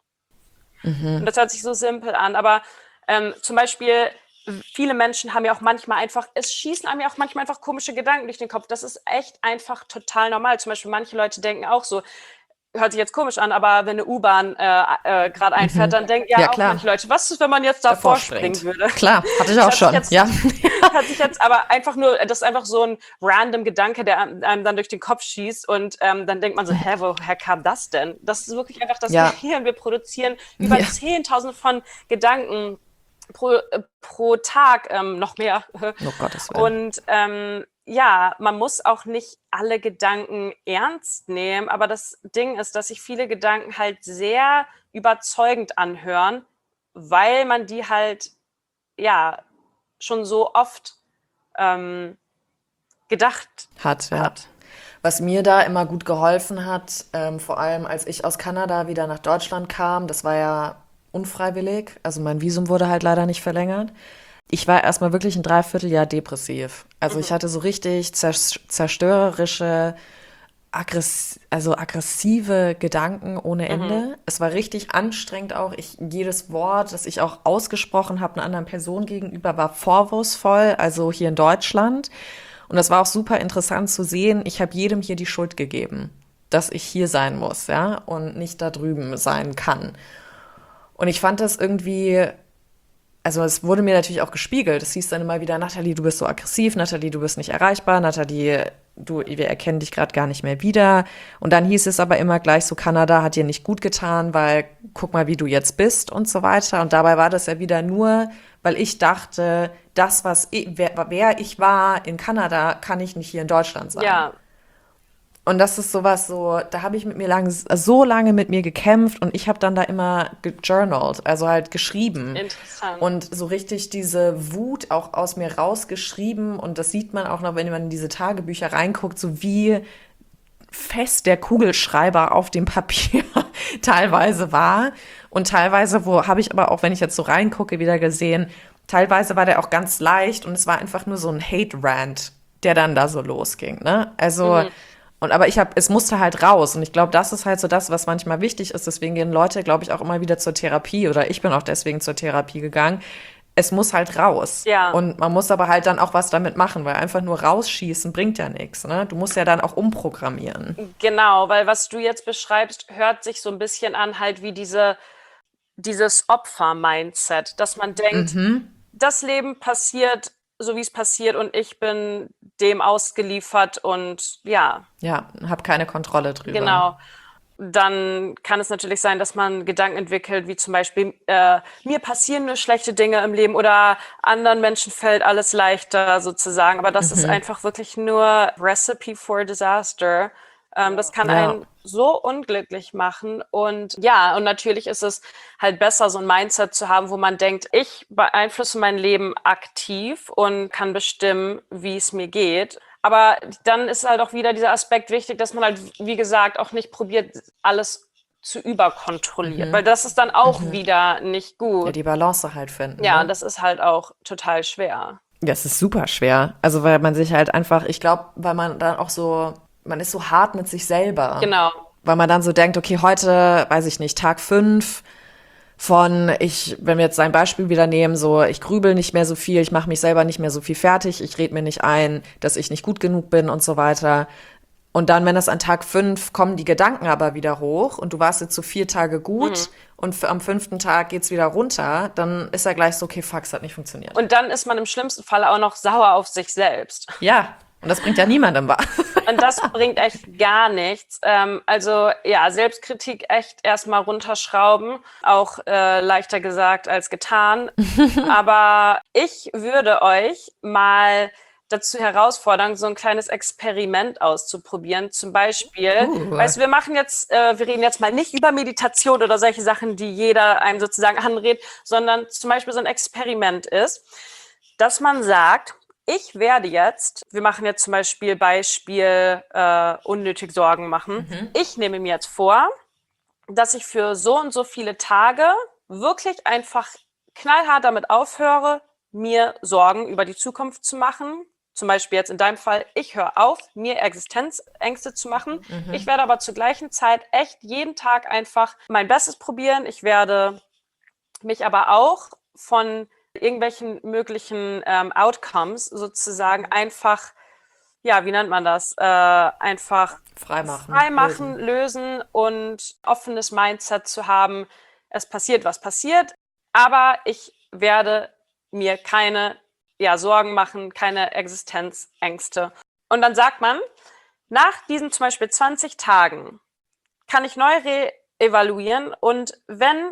Und das hört sich so simpel an, aber ähm, zum Beispiel, viele Menschen haben ja auch manchmal einfach, es schießen einem ja auch manchmal einfach komische Gedanken durch den Kopf. Das ist echt einfach total normal. Zum Beispiel manche Leute denken auch so, hört sich jetzt komisch an, aber wenn eine U-Bahn äh, äh, gerade einfährt, dann denken ja, Ja, auch klar. manche Leute, was ist, wenn man jetzt davor springen würde? Klar, hatte ich auch Hört sich schon. jetzt- Ja. Hat sich jetzt aber einfach nur, das ist einfach so ein random Gedanke, der einem einem dann durch den Kopf schießt und ähm, dann denkt man so, hä, woher kam das denn? Das ist wirklich einfach das Ja. Gehirn. Wir produzieren über Ja. zehntausend von Gedanken pro, äh, pro Tag, ähm, noch mehr. Oh Gottes Willen. Und ähm, ja, man muss auch nicht alle Gedanken ernst nehmen, aber das Ding ist, dass sich viele Gedanken halt sehr überzeugend anhören, weil man die halt, ja, schon so oft ähm, gedacht Hat, ja. hat. Was mir da immer gut geholfen hat, ähm, vor allem als ich aus Kanada wieder nach Deutschland kam, das war ja unfreiwillig, also mein Visum wurde halt leider nicht verlängert. Ich war erstmal wirklich ein Dreivierteljahr depressiv. Also ich hatte so richtig zers- zerstörerische, aggress also aggressive Gedanken ohne Ende. Es war richtig anstrengend auch. Ich, jedes Wort, das ich auch ausgesprochen habe, einer anderen Person gegenüber, war vorwurfsvoll, also hier in Deutschland. Und das war auch super interessant zu sehen. Ich habe jedem hier die Schuld gegeben, dass ich hier sein muss, ja, und nicht da drüben sein kann. Und ich fand das irgendwie, also es wurde mir natürlich auch gespiegelt. Es hieß dann immer wieder, Nathalie, du bist so aggressiv, Nathalie, du bist nicht erreichbar, Nathalie, du, wir erkennen dich gerade gar nicht mehr wieder. Und dann hieß es aber immer gleich so, Kanada hat dir nicht gut getan, weil guck mal, wie du jetzt bist und so weiter. Und dabei war das ja wieder nur, weil ich dachte, das, was ich, wer, wer ich war in Kanada, kann ich nicht hier in Deutschland sein. Ja, Und das ist sowas so, da habe ich mit mir lang, so lange mit mir gekämpft und ich habe dann da immer gejournalt, also halt geschrieben. interessant. Und so richtig diese Wut auch aus mir rausgeschrieben. Und das sieht man auch noch, wenn man in diese Tagebücher reinguckt, so wie fest der Kugelschreiber auf dem Papier teilweise war. Und teilweise, wo habe ich aber auch, wenn ich jetzt so reingucke, wieder gesehen, teilweise war der auch ganz leicht und es war einfach nur so ein Hate-Rant, der dann da so losging, ne? Also, Mhm. und aber ich habe, es musste halt raus. Und ich glaube, das ist halt so das, was manchmal wichtig ist. Deswegen gehen Leute, glaube ich, auch immer wieder zur Therapie oder ich bin auch deswegen zur Therapie gegangen. Es muss halt raus. Ja. Und man muss aber halt dann auch was damit machen, weil einfach nur rausschießen bringt ja nichts, ne? Du musst ja dann auch umprogrammieren. Genau, weil was du jetzt beschreibst, hört sich so ein bisschen an halt wie diese, dieses Opfer-Mindset, dass man denkt, das Leben passiert so, wie es passiert und ich bin dem ausgeliefert und ja, Ja, hab keine Kontrolle drüber. genau. Dann kann es natürlich sein, dass man Gedanken entwickelt, wie zum Beispiel, äh, mir passieren nur schlechte Dinge im Leben oder anderen Menschen fällt alles leichter sozusagen. Aber das ist einfach wirklich nur Recipe for Disaster. Ähm, das kann Ja. einen so unglücklich machen. Und ja, und natürlich ist es halt besser, so ein Mindset zu haben, wo man denkt, ich beeinflusse mein Leben aktiv und kann bestimmen, wie es mir geht. Aber dann ist halt auch wieder dieser Aspekt wichtig, dass man halt, wie gesagt, auch nicht probiert, alles zu überkontrollieren, weil das ist dann auch wieder nicht Ja, gut. die Balance halt finden. Ja, ne? und das ist halt auch total schwer. Das ist super schwer. Also, weil man sich halt einfach, ich glaube, weil man dann auch so, man ist so hart mit sich selber. Genau. Weil man dann so denkt, okay, heute, weiß ich nicht, Tag fünf von, ich, wenn wir jetzt sein Beispiel wieder nehmen, so, ich grübel nicht mehr so viel, ich mache mich selber nicht mehr so viel fertig, ich rede mir nicht ein, dass ich nicht gut genug bin und so weiter. Und dann, wenn das an Tag fünf kommen die Gedanken aber wieder hoch und du warst jetzt so vier Tage gut Mhm. und f- am fünften Tag geht's wieder runter, dann ist er gleich so, okay, fuck, es hat nicht funktioniert. Und dann ist man im schlimmsten Fall auch noch sauer auf sich selbst. Ja, und das bringt ja niemandem was. Und das bringt echt gar nichts. Ähm, also ja, Selbstkritik echt erstmal runterschrauben. Auch äh, leichter gesagt als getan. Aber ich würde euch mal dazu herausfordern, so ein kleines Experiment auszuprobieren. Zum Beispiel, Uh. weißt du, wir machen jetzt, äh, wir reden jetzt mal nicht über Meditation oder solche Sachen, die jeder einem sozusagen anredet, sondern zum Beispiel so ein Experiment ist, dass man sagt, ich werde jetzt, wir machen jetzt zum Beispiel Beispiel äh, unnötig Sorgen machen. Ich nehme mir jetzt vor, dass ich für so und so viele Tage wirklich einfach knallhart damit aufhöre, mir Sorgen über die Zukunft zu machen. Zum Beispiel jetzt in deinem Fall, ich höre auf, mir Existenzängste zu machen. Ich werde aber zur gleichen Zeit echt jeden Tag einfach mein Bestes probieren. Ich werde mich aber auch von irgendwelchen möglichen ähm, Outcomes sozusagen einfach, ja, wie nennt man das? Äh, einfach Freimachen. freimachen, lösen und offenes Mindset zu haben. Es passiert, was passiert, aber ich werde mir keine ja, Sorgen machen, keine Existenzängste. Und dann sagt man, nach diesen zum Beispiel zwanzig Tagen kann ich neu re-evaluieren und wenn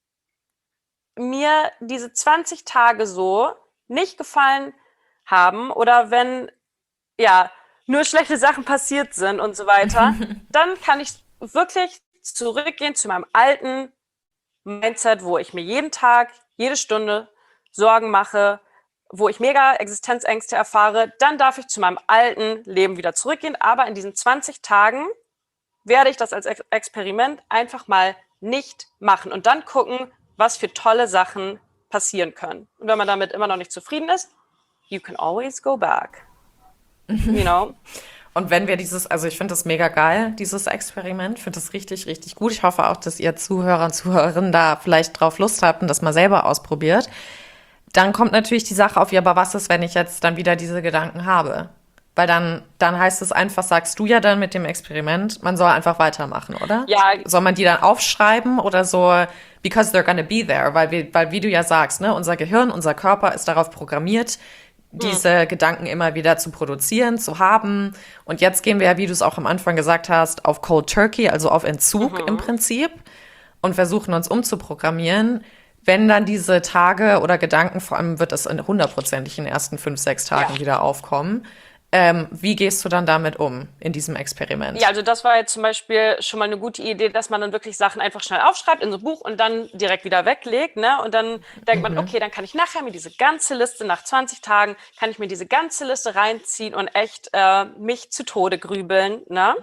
mir diese zwanzig Tage so nicht gefallen haben oder wenn ja nur schlechte Sachen passiert sind und so weiter, dann kann ich wirklich zurückgehen zu meinem alten Mindset, wo ich mir jeden Tag, jede Stunde Sorgen mache, wo ich mega Existenzängste erfahre, dann darf ich zu meinem alten Leben wieder zurückgehen. Aber in diesen zwanzig Tagen werde ich das als Ex- Experiment einfach mal nicht machen und dann gucken, was für tolle Sachen passieren können. Und wenn man damit immer noch nicht zufrieden ist, you can always go back. You know? Und wenn wir dieses, also ich finde das mega geil, dieses Experiment, finde das richtig, richtig gut. Ich hoffe auch, dass ihr Zuhörer und Zuhörerinnen da vielleicht drauf Lust habt und das mal selber ausprobiert. Dann kommt natürlich die Sache auf, ja, aber was ist, wenn ich jetzt dann wieder diese Gedanken habe? Weil dann, dann heißt es einfach, sagst du ja dann mit dem Experiment, man soll einfach weitermachen, oder? Ja. Soll man die dann aufschreiben oder so, because they're gonna be there? Weil, wir, weil wie du ja sagst, ne, unser Gehirn, unser Körper ist darauf programmiert, diese mhm. Gedanken immer wieder zu produzieren, zu haben. Und jetzt gehen wir ja, wie du es auch am Anfang gesagt hast, auf Cold Turkey, also auf Entzug mhm. im Prinzip und versuchen uns umzuprogrammieren. Wenn dann diese Tage oder Gedanken, vor allem wird das in hundertprozentig in den ersten fünf, sechs Tagen ja. wieder aufkommen, ähm, wie gehst du dann damit um in diesem Experiment? Ja, also das war jetzt zum Beispiel schon mal eine gute Idee, dass man dann wirklich Sachen einfach schnell aufschreibt in so ein Buch und dann direkt wieder weglegt, ne? Und dann denkt man, okay, dann kann ich nachher mir diese ganze Liste, nach zwanzig Tagen, kann ich mir diese ganze Liste reinziehen und echt äh, mich zu Tode grübeln, ne?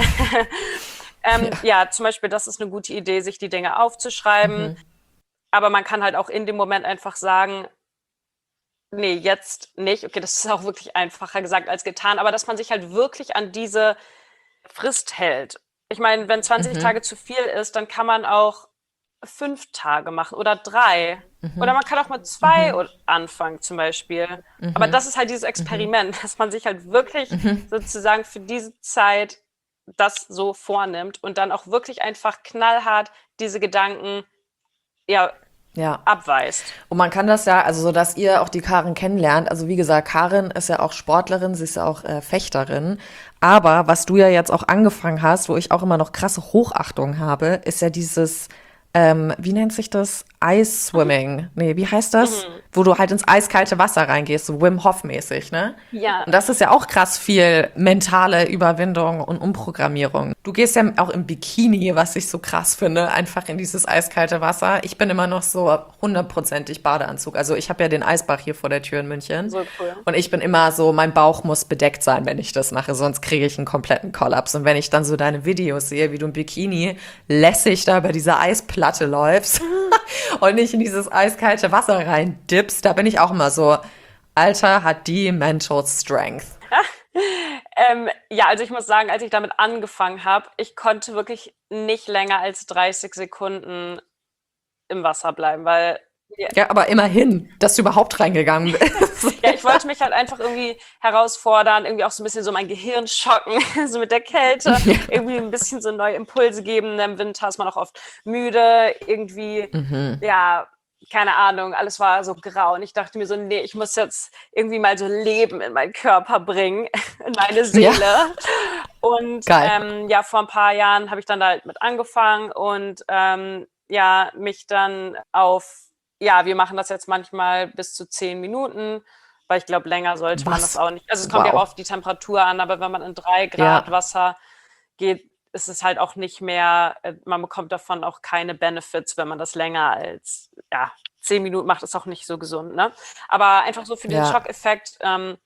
ähm, ja. ja, zum Beispiel, das ist eine gute Idee, sich die Dinge aufzuschreiben. Mhm. Aber man kann halt auch in dem Moment einfach sagen, nee, jetzt nicht. Okay, das ist auch wirklich einfacher gesagt als getan. Aber dass man sich halt wirklich an diese Frist hält. Ich meine, wenn zwanzig mhm. Tage zu viel ist, dann kann man auch fünf Tage machen oder drei. Mhm. Oder man kann auch mit zwei mhm. anfangen zum Beispiel. Mhm. Aber das ist halt dieses Experiment, mhm. dass man sich halt wirklich mhm. sozusagen für diese Zeit das so vornimmt und dann auch wirklich einfach knallhart diese Gedanken ja, ja. abweist. Und man kann das ja, also so, dass ihr auch die Karin kennenlernt. Also wie gesagt, Karin ist ja auch Sportlerin, sie ist ja auch äh, Fechterin. Aber was du ja jetzt auch angefangen hast, wo ich auch immer noch krasse Hochachtung habe, ist ja dieses, ähm, wie nennt sich das? Ice Swimming. Nee, wie heißt das? Mhm. Wo du halt ins eiskalte Wasser reingehst, so Wim Hof-mäßig, ne? Ja. Und das ist ja auch krass viel mentale Überwindung und Umprogrammierung. Du gehst ja auch im Bikini, was ich so krass finde, einfach in dieses eiskalte Wasser. Ich bin immer noch so hundertprozentig Badeanzug. Also ich habe ja den Eisbach hier vor der Tür in München. So cool. Und ich bin immer so, mein Bauch muss bedeckt sein, wenn ich das mache, sonst kriege ich einen kompletten Kollaps. Und wenn ich dann so deine Videos sehe, wie du im Bikini lässig da über diese Eisplatte läufst und nicht in dieses eiskalte Wasser rein dippst, da bin ich auch immer so, Alter, hat die Mental Strength. ähm, ja, also ich muss sagen, als ich damit angefangen habe, ich konnte wirklich nicht länger als dreißig Sekunden im Wasser bleiben, weil... Ja, ja aber immerhin, dass du überhaupt reingegangen bist. Ja, ich wollte mich halt einfach irgendwie herausfordern, irgendwie auch so ein bisschen so mein Gehirn schocken, so mit der Kälte, irgendwie ein bisschen so neue Impulse geben. Im Winter ist man auch oft müde, irgendwie, Mhm. ja, keine Ahnung, alles war so grau. Und ich dachte mir so, nee, ich muss jetzt irgendwie mal so Leben in meinen Körper bringen, in meine Ja, Seele. Und geil. ähm, ja, vor ein paar Jahren habe ich dann da halt mit angefangen und ähm, ja, mich dann auf, ja, wir machen das jetzt manchmal bis zu zehn Minuten, weil ich glaube, länger sollte man das Was? auch nicht. Also es kommt ja auch Wow. auf die Temperatur an, aber wenn man in drei Grad Ja, Wasser geht, ist es halt auch nicht mehr, äh, man bekommt davon auch keine Benefits, wenn man das länger als, ja, zehn Minuten macht, ist auch nicht so gesund, ne? Aber einfach so für den ja. Schockeffekt, ähm,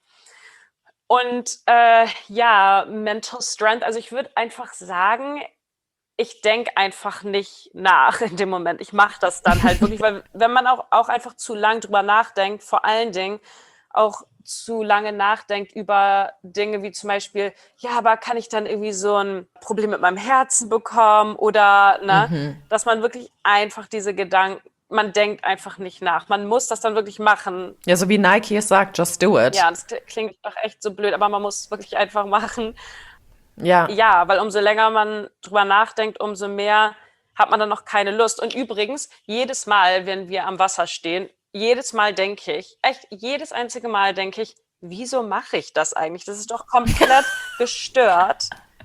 und äh, ja, Mental Strength, also ich würde einfach sagen, ich denke einfach nicht nach in dem Moment. Ich mache das dann halt wirklich, weil wenn man auch, auch einfach zu lang drüber nachdenkt, vor allen Dingen auch zu lange nachdenkt über Dinge wie zum Beispiel, ja, aber kann ich dann irgendwie so ein Problem mit meinem Herzen bekommen oder, ne, Mhm. dass man wirklich einfach diese Gedanken, man denkt einfach nicht nach. Man muss das dann wirklich machen. Ja, so wie Nike es sagt, just do it. Ja, das klingt auch echt so blöd, aber man muss es wirklich einfach machen. Ja, Ja, weil umso länger man drüber nachdenkt, umso mehr hat man dann noch keine Lust. Und übrigens, jedes Mal, wenn wir am Wasser stehen, jedes Mal denke ich, echt jedes einzige Mal denke ich, wieso mache ich das eigentlich? Das ist doch komplett gestört.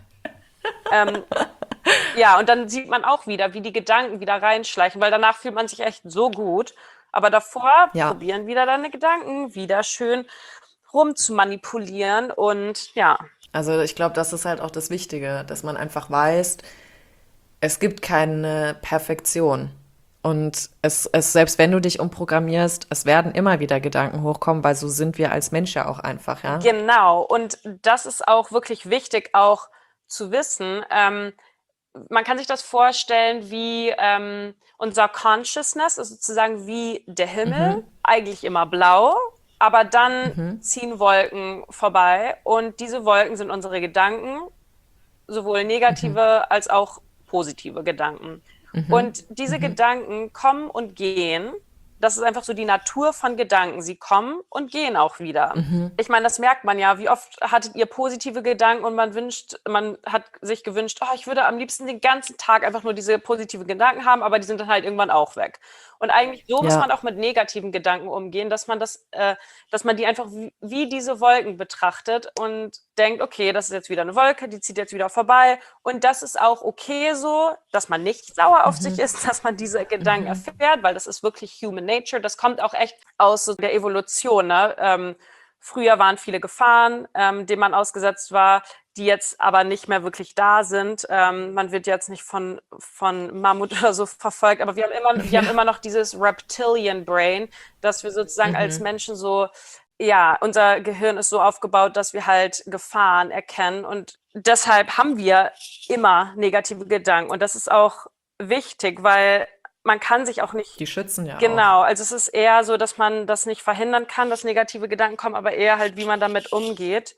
Ähm, ja, und dann sieht man auch wieder, wie die Gedanken wieder reinschleichen, weil danach fühlt man sich echt so gut. Aber davor ja. probieren wieder deine Gedanken wieder schön rumzumanipulieren und ja, Also ich glaube, das ist halt auch das Wichtige, dass man einfach weiß, es gibt keine Perfektion. Und es, es, selbst wenn du dich umprogrammierst, es werden immer wieder Gedanken hochkommen, weil so sind wir als Mensch ja auch einfach, ja. genau. Und das ist auch wirklich wichtig, auch zu wissen. Ähm, man kann sich das vorstellen wie ähm, unser Consciousness, ist sozusagen wie der Himmel, Mhm. eigentlich immer blau, aber dann ziehen Wolken vorbei und diese Wolken sind unsere Gedanken, sowohl negative als auch positive Gedanken. Und diese Gedanken kommen und gehen. Das ist einfach so die Natur von Gedanken. Sie kommen und gehen auch wieder. Ich meine, das merkt man ja. Wie oft hattet ihr positive Gedanken und man wünscht, man hat sich gewünscht, oh, ich würde am liebsten den ganzen Tag einfach nur diese positiven Gedanken haben, aber die sind dann halt irgendwann auch weg. Und eigentlich so muss man Ja. auch mit negativen Gedanken umgehen, dass man das, äh, dass man die einfach wie, wie diese Wolken betrachtet und denkt, okay, das ist jetzt wieder eine Wolke, die zieht jetzt wieder vorbei. Und das ist auch okay so, dass man nicht sauer auf sich ist, dass man diese Gedanken erfährt, weil das ist wirklich Human Nature. Das kommt auch echt aus so der Evolution. Ne? Ähm, früher waren viele Gefahren, ähm, denen man ausgesetzt war, die jetzt aber nicht mehr wirklich da sind. Ähm, man wird jetzt nicht von, von Mammut oder so verfolgt, aber wir haben immer, wir haben immer noch dieses Reptilian Brain, dass wir sozusagen als Menschen so, ja, unser Gehirn ist so aufgebaut, dass wir halt Gefahren erkennen und deshalb haben wir immer negative Gedanken und das ist auch wichtig, weil man kann sich auch nicht. Die schützen ja auch. Genau, also es ist eher so, dass man das nicht verhindern kann, dass negative Gedanken kommen, aber eher halt, wie man damit umgeht,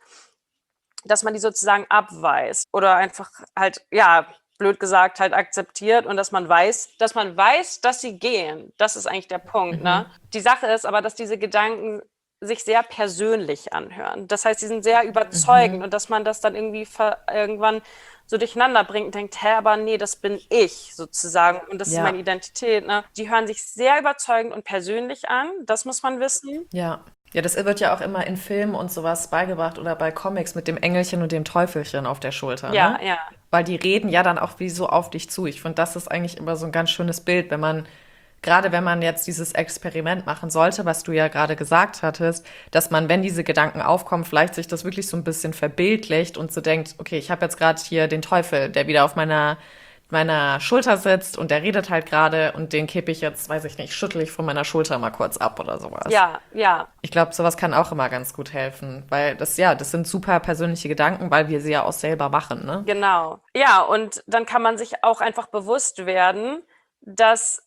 dass man die sozusagen abweist oder einfach halt, ja, blöd gesagt, halt akzeptiert und dass man weiß, dass man weiß, dass sie gehen. Das ist eigentlich der Punkt, ne? Die Sache ist aber, dass diese Gedanken sich sehr persönlich anhören. Das heißt, sie sind sehr überzeugend und dass man das dann irgendwie ver irgendwann so durcheinander bringt und denkt, hä, aber nee, das bin ich sozusagen und das ist meine Ja, Identität, ne? Die hören sich sehr überzeugend und persönlich an, das muss man wissen. ja. Ja, das wird ja auch immer in Filmen und sowas beigebracht oder bei Comics mit dem Engelchen und dem Teufelchen auf der Schulter, Ja, ne? ja. Weil die reden ja dann auch wie so auf dich zu. Ich finde, das ist eigentlich immer so ein ganz schönes Bild, wenn man, gerade wenn man jetzt dieses Experiment machen sollte, was du ja gerade gesagt hattest, dass man, wenn diese Gedanken aufkommen, vielleicht sich das wirklich so ein bisschen verbildlicht und so denkt, okay, ich habe jetzt gerade hier den Teufel, der wieder auf meiner meiner Schulter sitzt und der redet halt gerade und den kippe ich jetzt, weiß ich nicht, schüttel ich von meiner Schulter mal kurz ab oder sowas. Ja, ja, Ich glaube, sowas kann auch immer ganz gut helfen, weil das, ja, das sind super persönliche Gedanken, weil wir sie ja auch selber machen, ne? genau. Ja, und dann kann man sich auch einfach bewusst werden, dass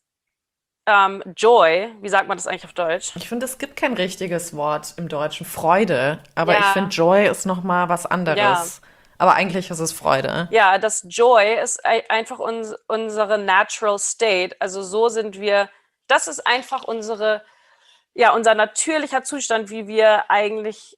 ähm, Joy, wie sagt man das eigentlich auf Deutsch? Ich finde, es gibt kein richtiges Wort im Deutschen. Freude. Aber ich finde, Ja, Joy ist noch mal was ja, anderes. Aber eigentlich ist es Freude. ja, das Joy ist ei- einfach uns, unsere natural state. Also so sind wir, das ist einfach unsere ja, unser natürlicher Zustand, wie wir eigentlich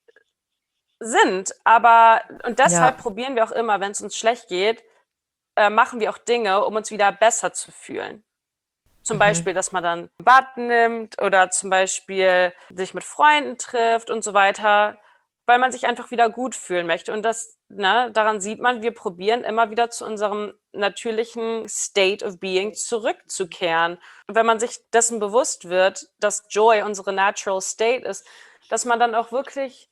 sind. Aber, und deshalb Ja. probieren wir auch immer, wenn es uns schlecht geht, äh, machen wir auch Dinge, um uns wieder besser zu fühlen. Zum Beispiel, dass man dann ein Bad nimmt oder zum Beispiel sich mit Freunden trifft und so weiter, weil man sich einfach wieder gut fühlen möchte. Und das, ne, daran sieht man, wir probieren immer wieder zu unserem natürlichen State of Being zurückzukehren. Und wenn man sich dessen bewusst wird, dass Joy unsere natural state ist, dass man dann auch wirklich,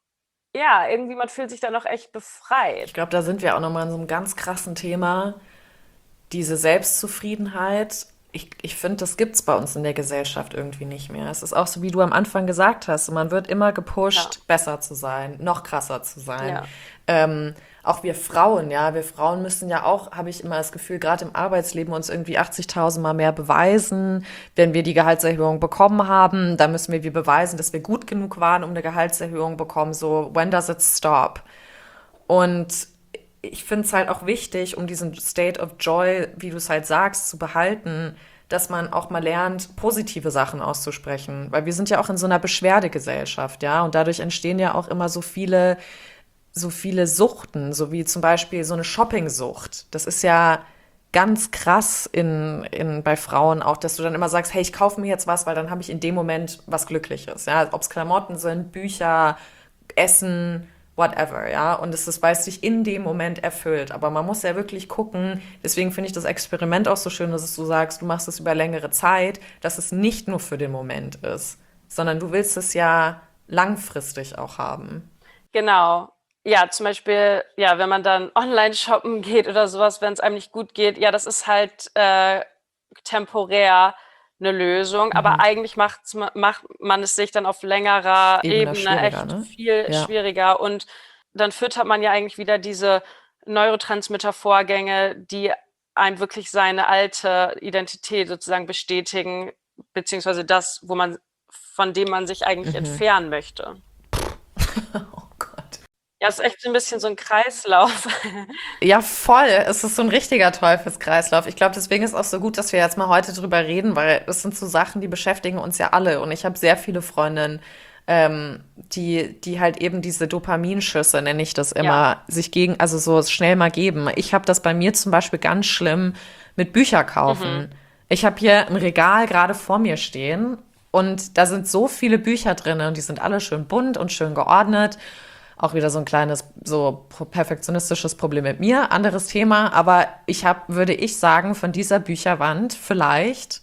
ja, irgendwie, man fühlt sich dann auch echt Ich befreit. glaube, da sind wir auch nochmal in so einem ganz krassen Thema, diese Selbstzufriedenheit. Ich, ich finde, das gibt's bei uns in der Gesellschaft irgendwie nicht mehr. Es ist auch so, wie du am Anfang gesagt hast, man wird immer gepusht, Ja. besser zu sein, noch krasser zu sein. Ja. Ähm, auch wir Frauen, ja, wir Frauen müssen ja auch, habe ich immer das Gefühl, gerade im Arbeitsleben uns irgendwie achtzigtausend Mal mehr beweisen. Wenn wir die Gehaltserhöhung bekommen haben, dann müssen wir wie beweisen, dass wir gut genug waren, um eine Gehaltserhöhung bekommen. So, when does it stop? Und ich finde es halt auch wichtig, um diesen State of Joy, wie du es halt sagst, zu behalten, dass man auch mal lernt, positive Sachen auszusprechen. Weil wir sind ja auch in so einer Beschwerdegesellschaft, ja, und dadurch entstehen ja auch immer so viele, so viele Suchten, so wie zum Beispiel so eine Shoppingsucht. Das ist ja ganz krass in, in, bei Frauen auch, dass du dann immer sagst, hey, ich kaufe mir jetzt was, weil dann habe ich in dem Moment was Glückliches. Ja, ob es Klamotten sind, Bücher, Essen, whatever, ja. Und es ist, weil es sich in dem Moment erfüllt. Aber man muss ja wirklich gucken, deswegen finde ich das Experiment auch so schön, dass du sagst, du machst es über längere Zeit, dass es nicht nur für den Moment ist, sondern du willst es ja langfristig auch haben. Genau. Ja, zum Beispiel, ja, wenn man dann online shoppen geht oder sowas, wenn es einem nicht gut geht, ja, das ist halt äh, temporär eine Lösung, aber eigentlich macht's, ma- macht man es sich dann auf längerer Ebene Ebene schwieriger, echt ne? viel Ja. schwieriger und dann füttert man ja eigentlich wieder diese Neurotransmitter-Vorgänge, die einem wirklich seine alte Identität sozusagen bestätigen, beziehungsweise das, wo man, von dem man sich eigentlich entfernen möchte. Oh Gott. Ja, es ist echt so ein bisschen so ein Kreislauf. Ja, voll. Es ist so ein richtiger Teufelskreislauf. Ich glaube, deswegen ist auch so gut, dass wir jetzt mal heute drüber reden, weil das sind so Sachen, die beschäftigen uns ja alle. Und ich habe sehr viele Freundinnen, ähm, die, die halt eben diese Dopaminschüsse, nenne ich das immer, Ja. sich gegen, also so schnell mal geben. Ich habe das bei mir zum Beispiel ganz schlimm mit Bücher kaufen. Ich habe hier ein Regal gerade vor mir stehen und da sind so viele Bücher drin und die sind alle schön bunt und schön geordnet. Auch wieder so ein kleines, so perfektionistisches Problem mit mir, anderes Thema. Aber ich habe, würde ich sagen, von dieser Bücherwand vielleicht,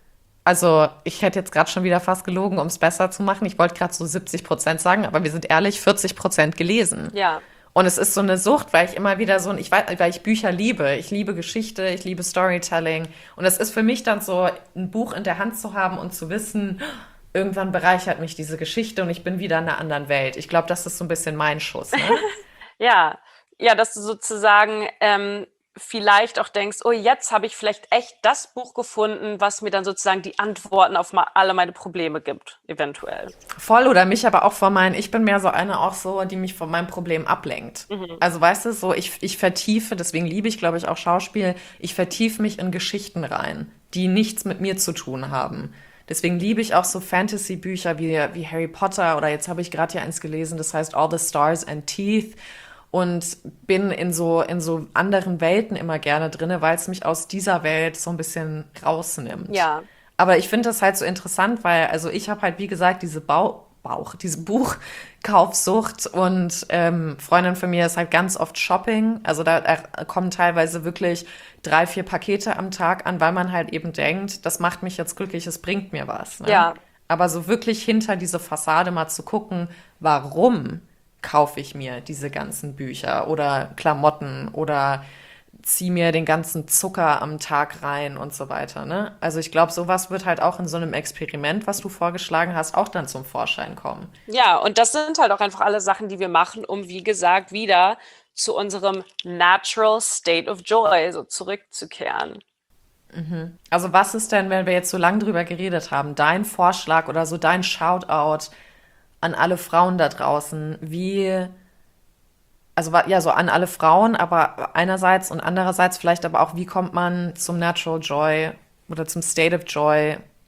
also ich hätte jetzt gerade schon wieder fast gelogen, um es besser zu machen. Ich wollte gerade so siebzig Prozent sagen, aber wir sind ehrlich, vierzig Prozent gelesen. Ja. Und es ist so eine Sucht, weil ich immer wieder so, ich weiß, weil ich Bücher liebe. Ich liebe Geschichte, ich liebe Storytelling. Und es ist für mich dann so, ein Buch in der Hand zu haben und zu wissen, irgendwann bereichert mich diese Geschichte und ich bin wieder in einer anderen Welt. Ich glaube, das ist so ein bisschen mein Schuss, ne? Ja. Ja, dass du sozusagen ähm, vielleicht auch denkst, oh, jetzt habe ich vielleicht echt das Buch gefunden, was mir dann sozusagen die Antworten auf ma alle meine Probleme gibt, eventuell. Voll oder mich aber auch von meinen, ich bin mehr so eine auch so, die mich von meinem Problem ablenkt. Also weißt du, so ich, ich vertiefe, deswegen liebe ich, glaube ich, auch Schauspiel, ich vertiefe mich in Geschichten rein, die nichts mit mir zu tun haben. Deswegen liebe ich auch so Fantasy-Bücher wie, wie Harry Potter oder jetzt habe ich gerade hier eins gelesen, das heißt All the Stars and Teeth und bin in so, in so anderen Welten immer gerne drinne, weil es mich aus dieser Welt so ein bisschen rausnimmt. Ja. Aber ich finde das halt so interessant, weil, also ich habe halt, wie gesagt, diese Bau Bauch, diese Buchkaufsucht und ähm, Freundin von mir ist halt ganz oft Shopping. Also da er, kommen teilweise wirklich drei, vier Pakete am Tag an, weil man halt eben denkt, das macht mich jetzt glücklich, es bringt mir was. Ne? Ja. Aber so wirklich hinter diese Fassade mal zu gucken, warum kaufe ich mir diese ganzen Bücher oder Klamotten oder zieh mir den ganzen Zucker am Tag rein und so weiter, ne? Also ich glaube, sowas wird halt auch in so einem Experiment, was du vorgeschlagen hast, auch dann zum Vorschein kommen. Ja, und das sind halt auch einfach alle Sachen, die wir machen, um, wie gesagt, wieder zu unserem natural state of joy so zurückzukehren. Also was ist denn, wenn wir jetzt so lange drüber geredet haben, dein Vorschlag oder so dein Shoutout an alle Frauen da draußen, wie, also wa- ja, so an alle Frauen, aber einerseits und andererseits vielleicht aber auch, wie kommt man zum Natural Joy oder zum State of Joy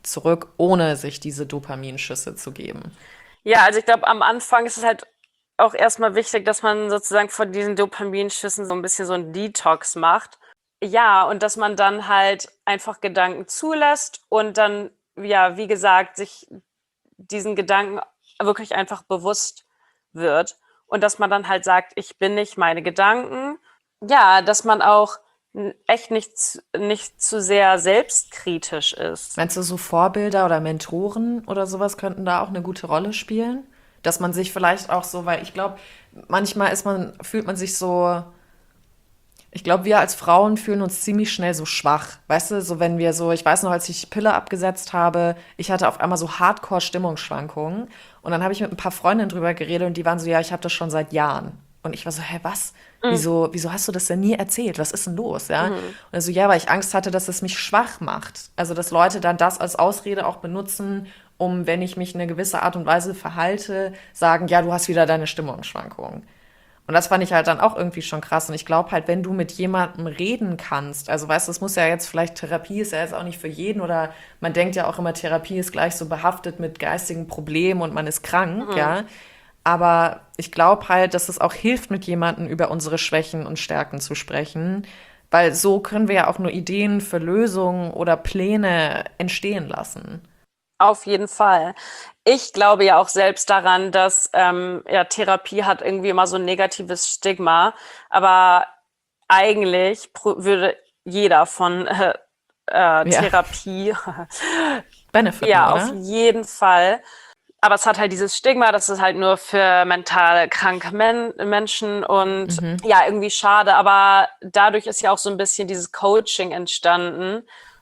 zurück, ohne sich diese Dopaminschüsse zu geben? Ja, also ich glaube, am Anfang ist es halt auch erstmal wichtig, dass man sozusagen von diesen Dopaminschüssen so ein bisschen so ein Detox macht. Ja, und dass man dann halt einfach Gedanken zulässt und dann, ja, wie gesagt, sich diesen Gedanken wirklich einfach bewusst wird und dass man dann halt sagt, ich bin nicht meine Gedanken. Ja, dass man auch n- echt nicht, zu- nicht zu sehr selbstkritisch ist. Meinst du, so Vorbilder oder Mentoren oder sowas könnten da auch eine gute Rolle spielen? Dass man sich vielleicht auch so, weil ich glaube, manchmal ist man, fühlt man sich so, ich glaube, wir als Frauen fühlen uns ziemlich schnell so schwach. Weißt du, so wenn wir so, ich weiß noch, als ich die Pille abgesetzt habe, ich hatte auf einmal so Hardcore-Stimmungsschwankungen. Und dann habe ich mit ein paar Freundinnen drüber geredet und die waren so, ja, ich habe das schon seit Jahren. Und ich war so, hä, was? Wieso, wieso hast du das denn nie erzählt? Was ist denn los? Ja? Und er so, ja, weil ich Angst hatte, dass es mich schwach macht. Also, dass Leute dann das als Ausrede auch benutzen, um, wenn ich mich in eine gewisse Art und Weise verhalte, sagen, ja, du hast wieder deine Stimmungsschwankungen. Und das fand ich halt dann auch irgendwie schon krass. Und ich glaube halt, wenn du mit jemandem reden kannst, also weißt du, es muss ja jetzt vielleicht, Therapie ist ja jetzt auch nicht für jeden oder man denkt ja auch immer, Therapie ist gleich so behaftet mit geistigen Problemen und man ist krank, ja. Aber ich glaube halt, dass es auch hilft, mit jemandem über unsere Schwächen und Stärken zu sprechen, weil so können wir ja auch nur Ideen für Lösungen oder Pläne entstehen lassen. Auf jeden Fall. Ich glaube ja auch selbst daran, dass ähm, ja, Therapie hat irgendwie immer so ein negatives Stigma, aber eigentlich pro- würde jeder von äh, äh, Ja, Therapie benefiten, ja auf oder? jeden Fall. Aber es hat halt dieses Stigma, dass es halt nur für mental kranke Men Menschen und ja, irgendwie schade. Aber dadurch ist ja auch so ein bisschen dieses Coaching entstanden.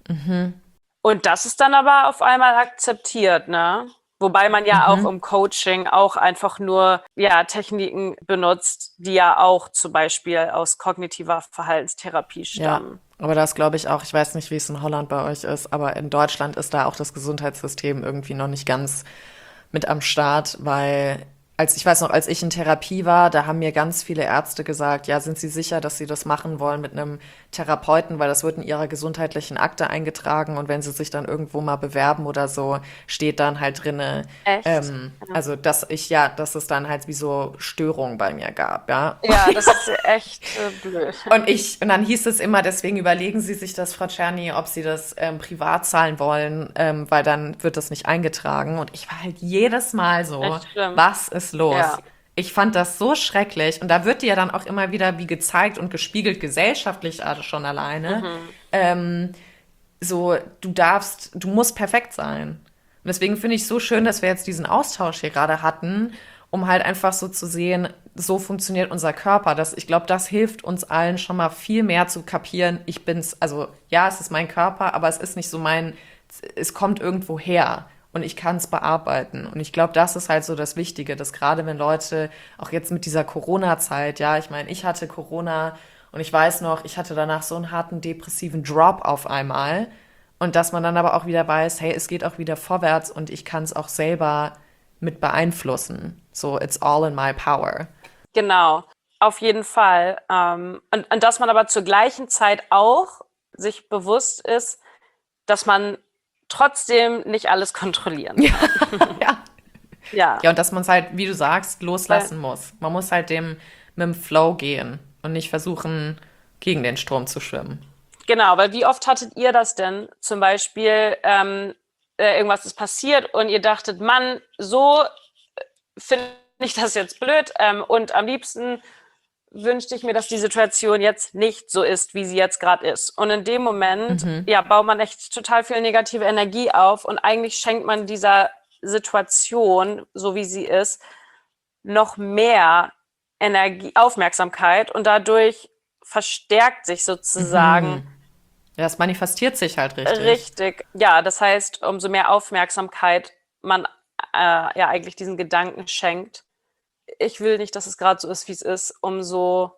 Und das ist dann aber auf einmal akzeptiert, ne? Wobei man ja auch im Coaching auch einfach nur ja, Techniken benutzt, die ja auch zum Beispiel aus kognitiver Verhaltenstherapie Ja, stammen. aber das glaube ich auch. Ich weiß nicht, wie es in Holland bei euch ist, aber in Deutschland ist da auch das Gesundheitssystem irgendwie noch nicht ganz mit am Start, weil als ich weiß noch, als ich in Therapie war, da haben mir ganz viele Ärzte gesagt, ja, sind Sie sicher, dass Sie das machen wollen mit einem Therapeuten, weil das wird in Ihrer gesundheitlichen Akte eingetragen und wenn Sie sich dann irgendwo mal bewerben oder so, steht dann halt drinne, Echt? ähm, also dass ich ja, dass es dann halt wie so Störungen bei mir gab, ja. Ja, das ist echt äh, blöd. Und ich, und dann hieß es immer, deswegen überlegen Sie sich das, Frau Czerny, ob Sie das ähm, privat zahlen wollen, ähm, weil dann wird das nicht eingetragen. Und ich war halt jedes Mal so, Echt schlimm. was ist los? Ja. Ich fand das so schrecklich. Und da wird dir ja dann auch immer wieder wie gezeigt und gespiegelt, gesellschaftlich also schon alleine, ähm, so, du darfst, du musst perfekt sein. Und deswegen finde ich es so schön, dass wir jetzt diesen Austausch hier gerade hatten, um halt einfach so zu sehen, so funktioniert unser Körper. Das, ich glaube, das hilft uns allen schon mal viel mehr zu kapieren. Ich bin's, also ja, es ist mein Körper, aber es ist nicht so mein, es kommt irgendwo her und ich kann es bearbeiten. Und ich glaube, das ist halt so das Wichtige, dass gerade wenn Leute, auch jetzt mit dieser Corona-Zeit, ja, ich meine, ich hatte Corona und ich weiß noch, ich hatte danach so einen harten depressiven Drop auf einmal. Und dass man dann aber auch wieder weiß, hey, es geht auch wieder vorwärts und ich kann es auch selber mit beeinflussen. So, it's all in my power. Genau, auf jeden Fall. Ähm, und, und dass man aber zur gleichen Zeit auch sich bewusst ist, dass man trotzdem nicht alles kontrollieren kann. Ja. Ja, Ja, und dass man es halt, wie du sagst, weil, loslassen muss. Man muss halt dem mit dem Flow gehen und nicht versuchen, gegen den Strom zu schwimmen. genau, weil wie oft hattet ihr das denn? Zum Beispiel, ähm, äh, irgendwas ist passiert und ihr dachtet, Mann, so finde ich das jetzt blöd ähm, und am liebsten wünschte ich mir, dass die Situation jetzt nicht so ist, wie sie jetzt gerade ist. Und in dem Moment, ja, baut man echt total viel negative Energie auf und eigentlich schenkt man dieser Situation, so wie sie ist, noch mehr Energie, Aufmerksamkeit und dadurch verstärkt sich sozusagen Ja, es manifestiert sich halt richtig. richtig. Ja, das heißt, umso mehr Aufmerksamkeit man äh, ja eigentlich diesen Gedanken schenkt, ich will nicht, dass es gerade so ist, wie es ist, umso,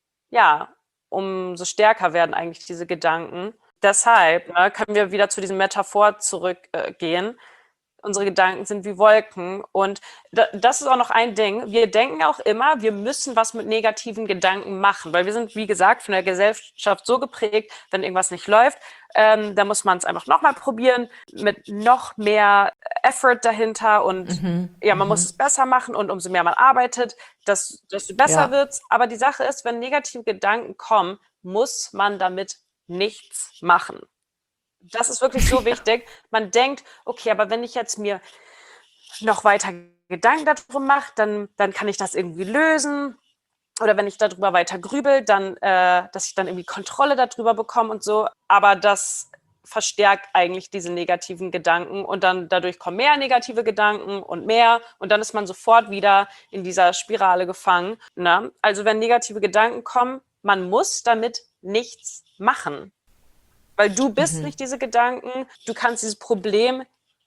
ja, umso stärker werden eigentlich diese Gedanken. Deshalb ne, können wir wieder zu diesem Metaphor zurückgehen. Äh, Unsere Gedanken sind wie Wolken. Und da, das ist auch noch ein Ding. Wir denken auch immer, wir müssen was mit negativen Gedanken machen, weil wir sind, wie gesagt, von der Gesellschaft so geprägt, wenn irgendwas nicht läuft, ähm, da muss man es einfach nochmal probieren, mit noch mehr Effort dahinter und Mhm. ja, man Mhm. muss es besser machen und umso mehr man arbeitet, das, desto besser Ja. wird's. Aber die Sache ist, wenn negative Gedanken kommen, muss man damit nichts machen. Das ist wirklich so wichtig. Man denkt, okay, aber wenn ich jetzt mir noch weiter Gedanken darüber mache, dann, dann kann ich das irgendwie lösen. Oder wenn ich darüber weiter grübel, dann, äh, dass ich dann irgendwie Kontrolle darüber bekomme und so. Aber das verstärkt eigentlich diese negativen Gedanken und dann dadurch kommen mehr negative Gedanken und mehr und dann ist man sofort wieder in dieser Spirale gefangen. Ne? Also wenn negative Gedanken kommen, man muss damit nichts machen. Weil du bist Mhm. nicht diese Gedanken, du kannst dieses Problem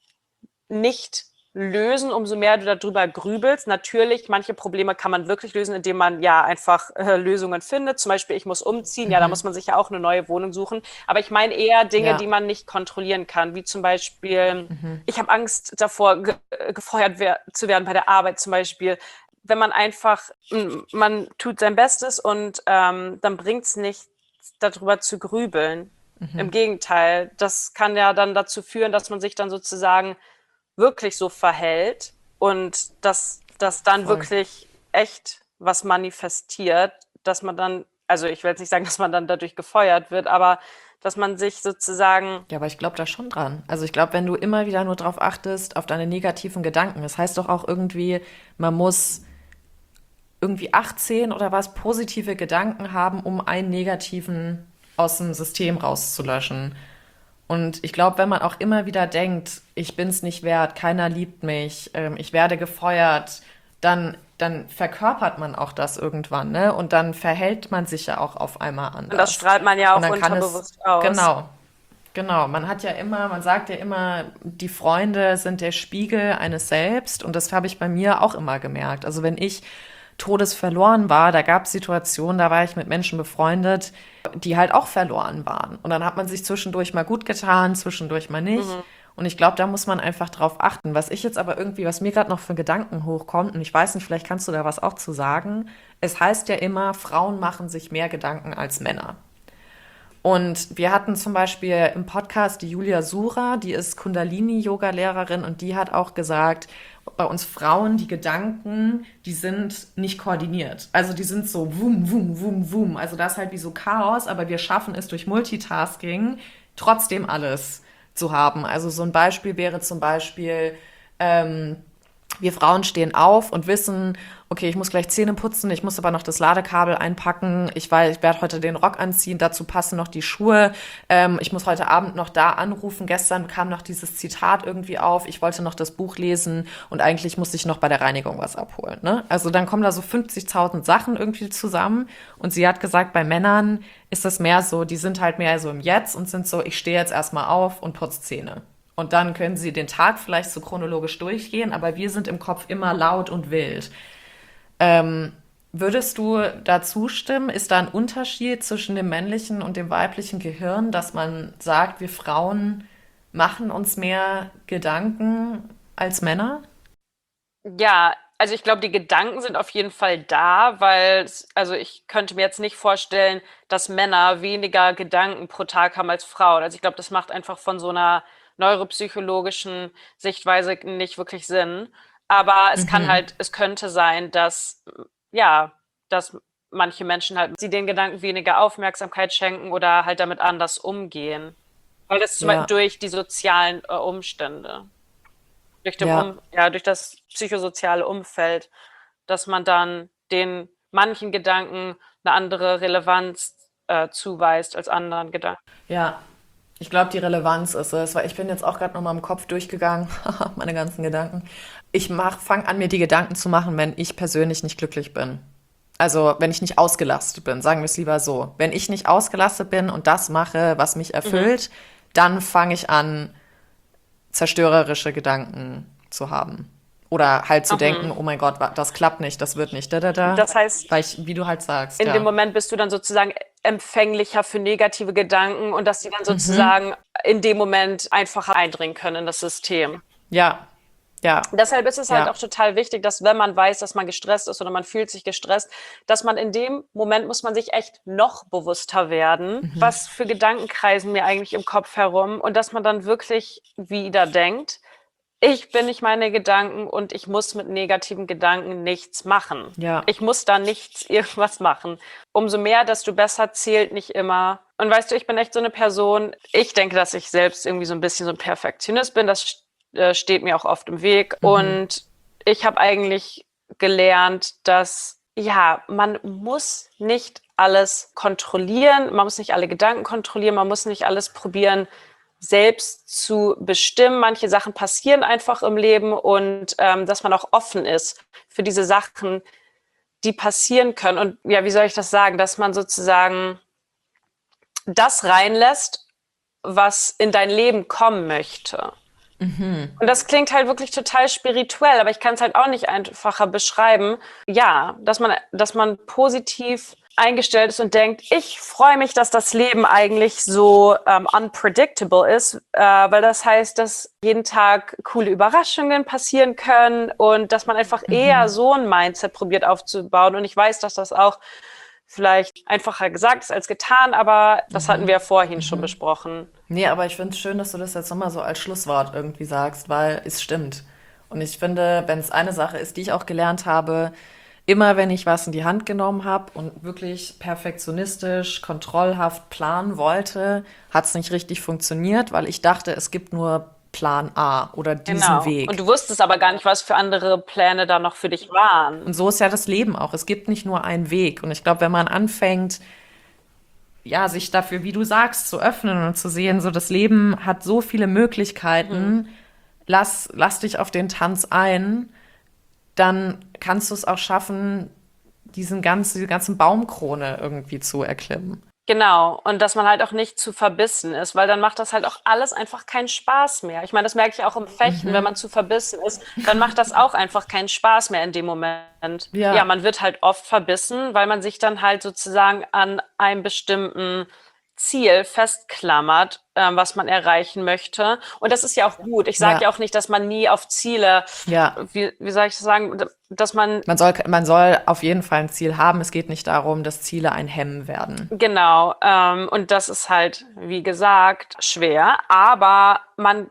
nicht lösen, umso mehr du darüber grübelst. Natürlich, manche Probleme kann man wirklich lösen, indem man ja einfach äh, Lösungen findet. Zum Beispiel, ich muss umziehen, ja, da Mhm. muss man sich ja auch eine neue Wohnung suchen. Aber ich meine eher Dinge, Ja. die man nicht kontrollieren kann, wie zum Beispiel, Mhm. ich habe Angst davor, ge äh, gefeuert wer zu werden bei der Arbeit zum Beispiel. Wenn man einfach, m, man tut sein Bestes und ähm, dann bringt es nichts, darüber zu grübeln. Im Gegenteil, das kann ja dann dazu führen, dass man sich dann sozusagen wirklich so verhält und dass das dann Voll. wirklich echt was manifestiert, dass man dann, also ich will jetzt nicht sagen, dass man dann dadurch gefeuert wird, aber dass man sich sozusagen, Ja, aber ich glaube da schon dran. Also ich glaube, wenn du immer wieder nur drauf achtest, auf deine negativen Gedanken, das heißt doch auch irgendwie, man muss irgendwie achtzehn oder was positive Gedanken haben, um einen negativen aus dem System rauszulöschen. Und ich glaube, wenn man auch immer wieder denkt, ich bin's nicht wert, keiner liebt mich, ähm, ich werde gefeuert, dann, dann verkörpert man auch das irgendwann, ne? Und dann verhält man sich ja auch auf einmal und das anders. strahlt man ja Und auch dann kann es, unterbewusst aus. genau, genau, man hat ja immer, man sagt ja immer, die Freunde sind der Spiegel eines selbst und das habe ich bei mir auch immer gemerkt. Also wenn ich todesverloren war, da gab es Situationen, da war ich mit Menschen befreundet, die halt auch verloren waren. Und dann hat man sich zwischendurch mal gut getan, zwischendurch mal nicht. Mhm. Und ich glaube, da muss man einfach drauf achten. Was ich jetzt aber irgendwie, was mir gerade noch für Gedanken hochkommt, und ich weiß nicht, vielleicht kannst du da was auch zu sagen. Es heißt ja immer, Frauen machen sich mehr Gedanken als Männer. Und wir hatten zum Beispiel im Podcast die Julia Sura, die ist Kundalini-Yoga-Lehrerin und die hat auch gesagt, bei uns Frauen, die Gedanken, die sind nicht koordiniert. Also die sind so wum, wum, wum, wum. Also das ist halt wie so Chaos, aber wir schaffen es durch Multitasking trotzdem alles zu haben. Also so ein Beispiel wäre zum Beispiel, ähm, wir Frauen stehen auf und wissen, okay, ich muss gleich Zähne putzen, ich muss aber noch das Ladekabel einpacken, ich weiß, ich werde heute den Rock anziehen, dazu passen noch die Schuhe, ähm, ich muss heute Abend noch da anrufen, gestern kam noch dieses Zitat irgendwie auf, ich wollte noch das Buch lesen und eigentlich musste ich noch bei der Reinigung was abholen. Ne? Also dann kommen da so fünfzigtausend Sachen irgendwie zusammen und sie hat gesagt, bei Männern ist das mehr so, die sind halt mehr so im Jetzt und sind so, ich stehe jetzt erstmal auf und putze Zähne. Und dann können sie den Tag vielleicht so chronologisch durchgehen, aber wir sind im Kopf immer laut und wild. Ähm, würdest du da zustimmen? Ist da ein Unterschied zwischen dem männlichen und dem weiblichen Gehirn, dass man sagt, wir Frauen machen uns mehr Gedanken als Männer? Ja, also ich glaube, die Gedanken sind auf jeden Fall da, weil, es- also ich könnte mir jetzt nicht vorstellen, dass Männer weniger Gedanken pro Tag haben als Frauen. Also ich glaube, das macht einfach von so einer neuropsychologischen Sichtweise nicht wirklich Sinn. Aber es kann Mhm. halt, es könnte sein, dass, ja, dass manche Menschen halt, sie den Gedanken weniger Aufmerksamkeit schenken oder halt damit anders umgehen. Weil das zum Beispiel Ja, durch die sozialen äh, Umstände durch dem ja. um ja, durch das psychosoziale Umfeld, dass man dann den manchen Gedanken eine andere Relevanz, äh, zuweist als anderen Gedanken. Ja, ich glaube, die Relevanz ist es, weil ich bin jetzt auch gerade nochmal im Kopf durchgegangen, meine ganzen Gedanken. Ich mach, fange an, mir die Gedanken zu machen, wenn ich persönlich nicht glücklich bin. Also, wenn ich nicht ausgelastet bin, sagen wir es lieber so. Wenn ich nicht ausgelastet bin und das mache, was mich Mhm. erfüllt, dann fange ich an, zerstörerische Gedanken zu haben. Oder halt zu denken, Mhm. oh mein Gott, wa- das klappt nicht, das wird nicht, da, da, da. Das heißt, Weil ich, wie du halt sagst, in dem ja. Moment bist du dann sozusagen empfänglicher für negative Gedanken und dass die dann sozusagen in dem Moment einfacher eindringen können in das System. Ja, ja, Deshalb ist es halt ja. auch total wichtig, dass wenn man weiß, dass man gestresst ist oder man fühlt sich gestresst, dass man in dem Moment muss man sich echt noch bewusster werden, was für Gedanken kreisen mir eigentlich im Kopf herum und dass man dann wirklich wieder denkt, ich bin nicht meine Gedanken und ich muss mit negativen Gedanken nichts machen. Ja. Ich muss da nichts irgendwas machen. Umso mehr, desto besser zählt nicht immer. Und weißt du, ich bin echt so eine Person, ich denke, dass ich selbst irgendwie so ein bisschen so ein Perfektionist bin. Das äh, steht mir auch oft im Weg. Und ich habe eigentlich gelernt, dass, ja, man muss nicht alles kontrollieren, man muss nicht alle Gedanken kontrollieren, man muss nicht alles probieren, selbst zu bestimmen. Manche Sachen passieren einfach im Leben und ähm, dass man auch offen ist für diese Sachen, die passieren können. Und ja, wie soll ich das sagen, dass man sozusagen das reinlässt, was in dein Leben kommen möchte. Und das klingt halt wirklich total spirituell, aber ich kann es halt auch nicht einfacher beschreiben. Ja, dass man, dass man positiv eingestellt ist und denkt, ich freue mich, dass das Leben eigentlich so ähm, unpredictable ist, äh, weil das heißt, dass jeden Tag coole Überraschungen passieren können und dass man einfach eher so ein Mindset probiert aufzubauen. Und ich weiß, dass das auch vielleicht einfacher gesagt ist als getan, aber das hatten wir ja vorhin schon besprochen. Nee, aber ich finde es schön, dass du das jetzt nochmal so als Schlusswort irgendwie sagst, weil es stimmt. Und ich finde, wenn es eine Sache ist, die ich auch gelernt habe, immer wenn ich was in die Hand genommen habe und wirklich perfektionistisch, kontrollhaft planen wollte, hat es nicht richtig funktioniert, weil ich dachte, es gibt nur Plan A oder diesen Genau. Weg. Und du wusstest aber gar nicht, was für andere Pläne da noch für dich waren. Und so ist ja das Leben auch. Es gibt nicht nur einen Weg. Und ich glaube, wenn man anfängt, ja, sich dafür, wie du sagst, zu öffnen und zu sehen, so das Leben hat so viele Möglichkeiten, lass, lass dich auf den Tanz ein, dann kannst du es auch schaffen, diesen ganzen, diese ganzen Baumkrone irgendwie zu erklimmen. Genau. Und dass man halt auch nicht zu verbissen ist, weil dann macht das halt auch alles einfach keinen Spaß mehr. Ich meine, das merke ich auch im Fechten, wenn man zu verbissen ist, dann macht das auch einfach keinen Spaß mehr in dem Moment. Ja. Ja, man wird halt oft verbissen, weil man sich dann halt sozusagen an einem bestimmten Ziel festklammert, ähm, was man erreichen möchte. Und das ist ja auch gut. Ich sage Ja. ja auch nicht, dass man nie auf Ziele, Ja. wie, wie soll ich das sagen, dass man Man soll, man soll auf jeden Fall ein Ziel haben. Es geht nicht darum, dass Ziele ein Hemmen werden. Genau, ähm, und das ist halt, wie gesagt, schwer, aber man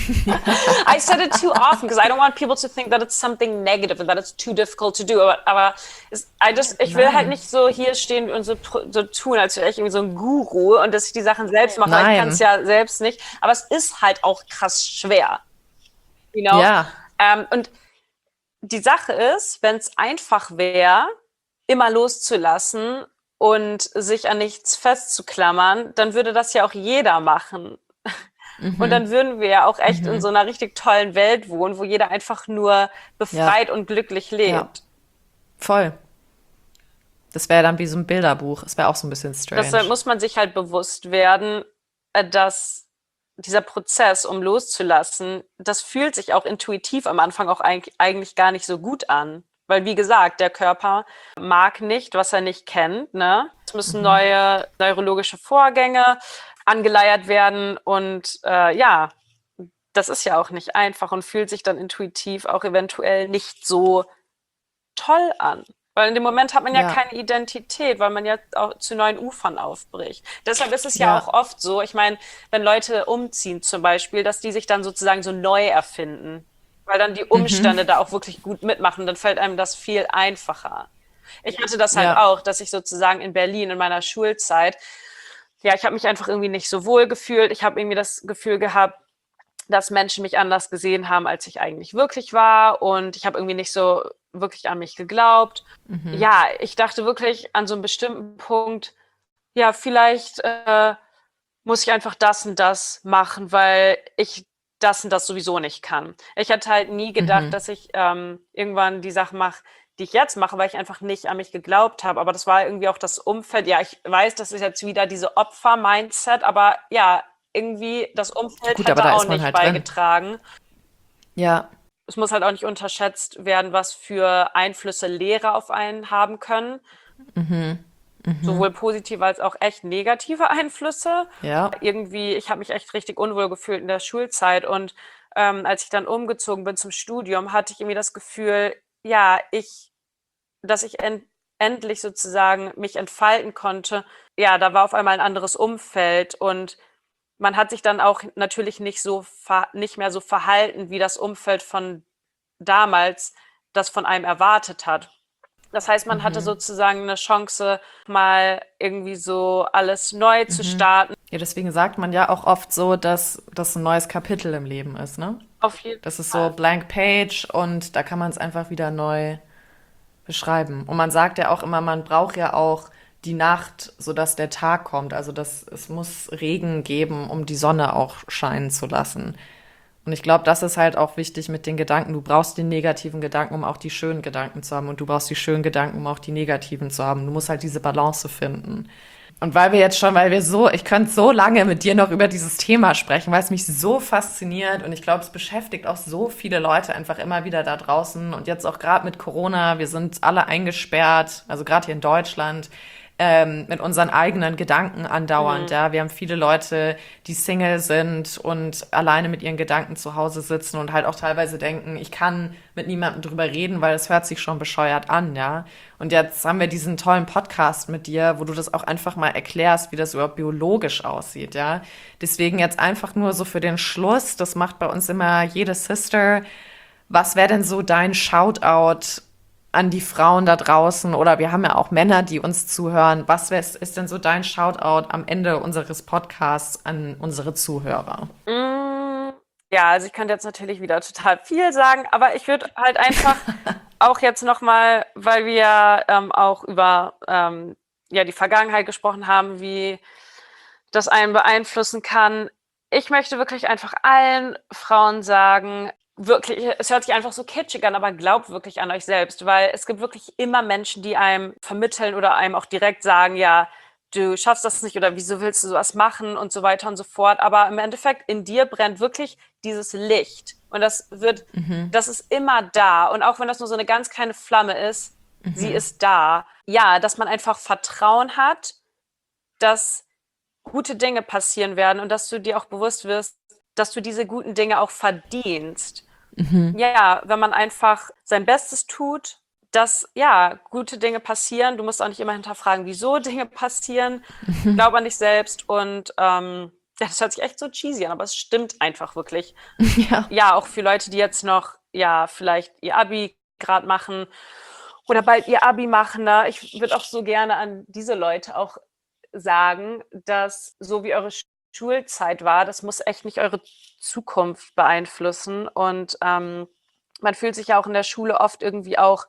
I said it too often because I don't want people to think that it's something negative and that it's too difficult to do. Aber, aber es, I just, ich will Nein. halt nicht so hier stehen und so, so tun, als wäre ich irgendwie so ein Guru und dass ich die Sachen selbst mache, weil ich Nein. kann es ja selbst nicht. Aber es ist halt auch krass schwer. You know? Ja. Ähm, und die Sache ist, wenn es einfach wäre, immer loszulassen und sich an nichts festzuklammern, dann würde das ja auch jeder machen. Und dann würden wir ja auch echt in so einer richtig tollen Welt wohnen, wo jeder einfach nur befreit und glücklich lebt. Ja. Voll. Das wäre dann wie so ein Bilderbuch. Es wäre auch so ein bisschen strange. Deshalb muss man sich halt bewusst werden, äh, dass dieser Prozess, um loszulassen, das fühlt sich auch intuitiv am Anfang auch eig- eigentlich gar nicht so gut an. Weil, wie gesagt, der Körper mag nicht, was er nicht kennt. Ne? Es müssen neue neurologische Vorgänge angeleiert werden und äh, ja, das ist ja auch nicht einfach und fühlt sich dann intuitiv auch eventuell nicht so toll an. Weil in dem Moment hat man ja, Ja. keine Identität, weil man ja auch zu neuen Ufern aufbricht. Deshalb ist es ja, Ja. auch oft so, ich meine, wenn Leute umziehen zum Beispiel, dass die sich dann sozusagen so neu erfinden, weil dann die Umstände da auch wirklich gut mitmachen, dann fällt einem das viel einfacher. Ich hatte das halt Ja. auch, dass ich sozusagen in Berlin in meiner Schulzeit, ja, ich habe mich einfach irgendwie nicht so wohl gefühlt. Ich habe irgendwie das Gefühl gehabt, dass Menschen mich anders gesehen haben, als ich eigentlich wirklich war. Und ich habe irgendwie nicht so wirklich an mich geglaubt. Ja, ich dachte wirklich an so einem bestimmten Punkt, ja, vielleicht äh, muss ich einfach das und das machen, weil ich das und das sowieso nicht kann. Ich hatte halt nie gedacht, dass ich ähm, irgendwann die Sachen mache, die ich jetzt mache, weil ich einfach nicht an mich geglaubt habe. Aber das war irgendwie auch das Umfeld. Ja, ich weiß, das ist jetzt wieder diese Opfer-Mindset, aber ja, irgendwie das Umfeld Gut, hat aber da da auch ist man nicht halt drin. beigetragen. Ja. Es muss halt auch nicht unterschätzt werden, was für Einflüsse Lehrer auf einen haben können. Sowohl positive als auch echt negative Einflüsse. Ja. Irgendwie, ich habe mich echt richtig unwohl gefühlt in der Schulzeit und ähm, als ich dann umgezogen bin zum Studium, hatte ich irgendwie das Gefühl, ja, ich, dass ich en endlich sozusagen mich entfalten konnte. Ja, da war auf einmal ein anderes Umfeld und man hat sich dann auch natürlich nicht so ver nicht mehr so verhalten, wie das Umfeld von damals das von einem erwartet hat. Das heißt, man hatte sozusagen eine Chance, mal irgendwie so alles neu zu starten. Ja, deswegen sagt man ja auch oft so, dass das ein neues Kapitel im Leben ist, ne? Auf jeden Das ist Fall. so blank page und da kann man es einfach wieder neu beschreiben. Und man sagt ja auch immer, man braucht ja auch die Nacht, sodass der Tag kommt. Also das, es muss Regen geben, um die Sonne auch scheinen zu lassen. Und ich glaube, das ist halt auch wichtig mit den Gedanken. Du brauchst den negativen Gedanken, um auch die schönen Gedanken zu haben. Und du brauchst die schönen Gedanken, um auch die negativen zu haben. Du musst halt diese Balance finden. Und weil wir jetzt schon, weil wir so, ich könnte so lange mit dir noch über dieses Thema sprechen, weil es mich so fasziniert und ich glaube, es beschäftigt auch so viele Leute einfach immer wieder da draußen und jetzt auch gerade mit Corona, wir sind alle eingesperrt, also gerade hier in Deutschland, ähm, mit unseren eigenen Gedanken andauernd, ja. Wir haben viele Leute, die Single sind und alleine mit ihren Gedanken zu Hause sitzen und halt auch teilweise denken, ich kann mit niemandem drüber reden, weil es hört sich schon bescheuert an, ja. Und jetzt haben wir diesen tollen Podcast mit dir, wo du das auch einfach mal erklärst, wie das überhaupt biologisch aussieht, ja. Deswegen jetzt einfach nur so für den Schluss, das macht bei uns immer jede Sister. Was wäre denn so dein Shoutout an die Frauen da draußen? Oder wir haben ja auch Männer, die uns zuhören. Was wär, ist denn so dein Shoutout am Ende unseres Podcasts an unsere Zuhörer? Mm, Ja, also ich könnte jetzt natürlich wieder total viel sagen, aber ich würde halt einfach auch jetzt nochmal, weil wir ja ähm, auch über ähm, ja, die Vergangenheit gesprochen haben, wie das einen beeinflussen kann. Ich möchte wirklich einfach allen Frauen sagen, wirklich, es hört sich einfach so kitschig an, aber glaubt wirklich an euch selbst, weil es gibt wirklich immer Menschen, die einem vermitteln oder einem auch direkt sagen, ja, du schaffst das nicht oder wieso willst du sowas machen und so weiter und so fort. Aber im Endeffekt in dir brennt wirklich dieses Licht und das wird, das ist immer da. Und auch wenn das nur so eine ganz kleine Flamme ist, sie ist da. Ja, dass man einfach Vertrauen hat, dass gute Dinge passieren werden und dass du dir auch bewusst wirst, dass du diese guten Dinge auch verdienst. Ja, wenn man einfach sein Bestes tut, dass ja gute Dinge passieren. Du musst auch nicht immer hinterfragen, wieso Dinge passieren. Glaub an dich selbst und ähm, ja, das hört sich echt so cheesy an, aber es stimmt einfach wirklich. Ja. Ja, auch für Leute, die jetzt noch ja vielleicht ihr Abi gerade machen oder bald ihr Abi machen. Ne? Ich würde auch so gerne an diese Leute auch sagen, dass so wie eure Schulzeit war, das muss echt nicht eure Zukunft beeinflussen. Und ähm, man fühlt sich ja auch in der Schule oft irgendwie auch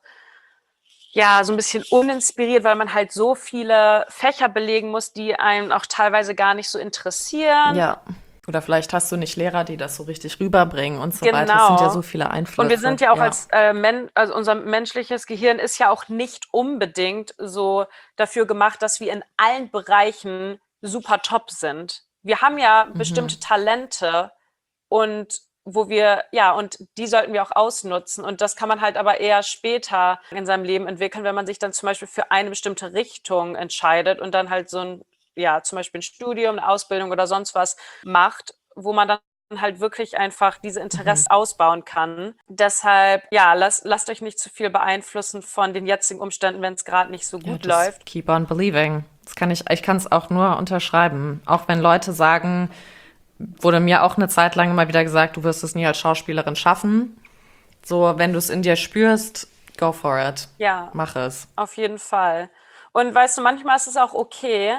ja so ein bisschen uninspiriert, weil man halt so viele Fächer belegen muss, die einen auch teilweise gar nicht so interessieren. Ja. Oder vielleicht hast du nicht Lehrer, die das so richtig rüberbringen und so weiter. Es sind ja Genau. so viele Einflüsse. Und wir sind ja auch als äh, Men also unser menschliches Gehirn ist ja auch nicht unbedingt so dafür gemacht, dass wir in allen Bereichen super top sind. Wir haben ja bestimmte Talente und wo wir, ja, und die sollten wir auch ausnutzen. Und das kann man halt aber eher später in seinem Leben entwickeln, wenn man sich dann zum Beispiel für eine bestimmte Richtung entscheidet und dann halt so ein, ja, zum Beispiel ein Studium, eine Ausbildung oder sonst was macht, wo man dann halt wirklich einfach diese Interessen ausbauen kann. Deshalb, ja, lasst, lasst euch nicht zu viel beeinflussen von den jetzigen Umständen, wenn es gerade nicht so gut Ja, läuft. Keep on believing. Das kann ich, ich kann es auch nur unterschreiben. Auch wenn Leute sagen, wurde mir auch eine Zeit lang immer wieder gesagt, du wirst es nie als Schauspielerin schaffen. So, wenn du es in dir spürst, go for it. Ja, Mach es. auf jeden Fall. Und weißt du, manchmal ist es auch okay,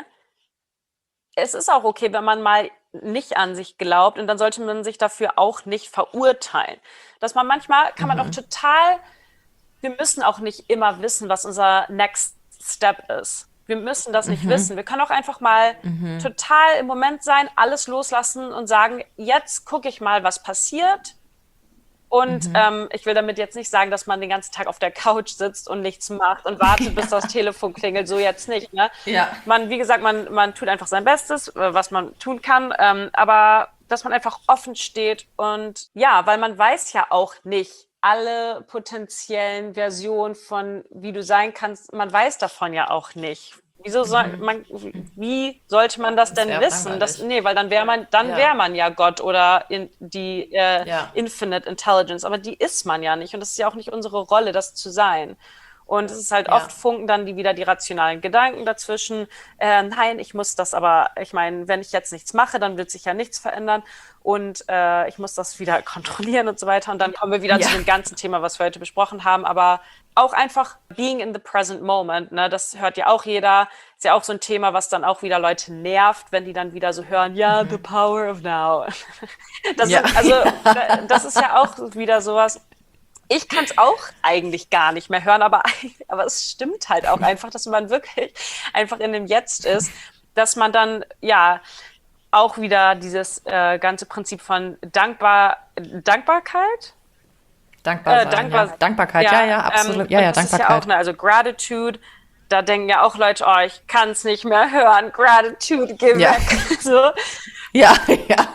es ist auch okay, wenn man mal nicht an sich glaubt und dann sollte man sich dafür auch nicht verurteilen. Dass man manchmal kann man auch total, wir müssen auch nicht immer wissen, was unser Next Step ist. Wir müssen das nicht wissen. Wir können auch einfach mal total im Moment sein, alles loslassen und sagen, jetzt gucke ich mal, was passiert. Und ähm, ich will damit jetzt nicht sagen, dass man den ganzen Tag auf der Couch sitzt und nichts macht und wartet, bis das Telefon klingelt. So jetzt nicht. Ne? Ja. Man, wie gesagt, man, man tut einfach sein Bestes, äh, was man tun kann. Ähm, aber dass man einfach offen steht und ja, weil man weiß ja auch nicht alle potenziellen Versionen von, wie du sein kannst. Man weiß davon ja auch nicht. Wieso soll man, wie sollte man das Das denn wäre wissen? Das, langweilig. nee, weil dann wäre man, dann Ja. wäre man ja Gott oder in die äh, Ja. Infinite Intelligence, aber die ist man ja nicht und das ist ja auch nicht unsere Rolle, das zu sein. Und es ist halt Ja. oft funken dann die wieder die rationalen Gedanken dazwischen. Äh, nein, ich muss das aber, ich meine, wenn ich jetzt nichts mache, dann wird sich ja nichts verändern und äh, ich muss das wieder kontrollieren und so weiter. Und dann kommen wir wieder Ja. zu dem ganzen Thema, was wir heute besprochen haben. Aber auch einfach being in the present moment, ne, das hört ja auch jeder. Ist ja auch so ein Thema, was dann auch wieder Leute nervt, wenn die dann wieder so hören, ja, the power of now. Das, Ja. Sind, also, das ist ja auch wieder sowas. Ich kann es auch eigentlich gar nicht mehr hören, aber, aber es stimmt halt auch einfach, dass man wirklich einfach in dem Jetzt ist, dass man dann, ja, auch wieder dieses äh, ganze Prinzip von Dankbar, Dankbarkeit? Dankbar Äh, sein, dankbar- ja. Dankbarkeit, ja, ja, absolut. Ähm, ja, ja, und das ist ja Dankbarkeit. auch, ne, also Gratitude, da denken ja auch Leute, oh, ich kann es nicht mehr hören, Gratitude, geh Ja. weg. So. Ja, ja.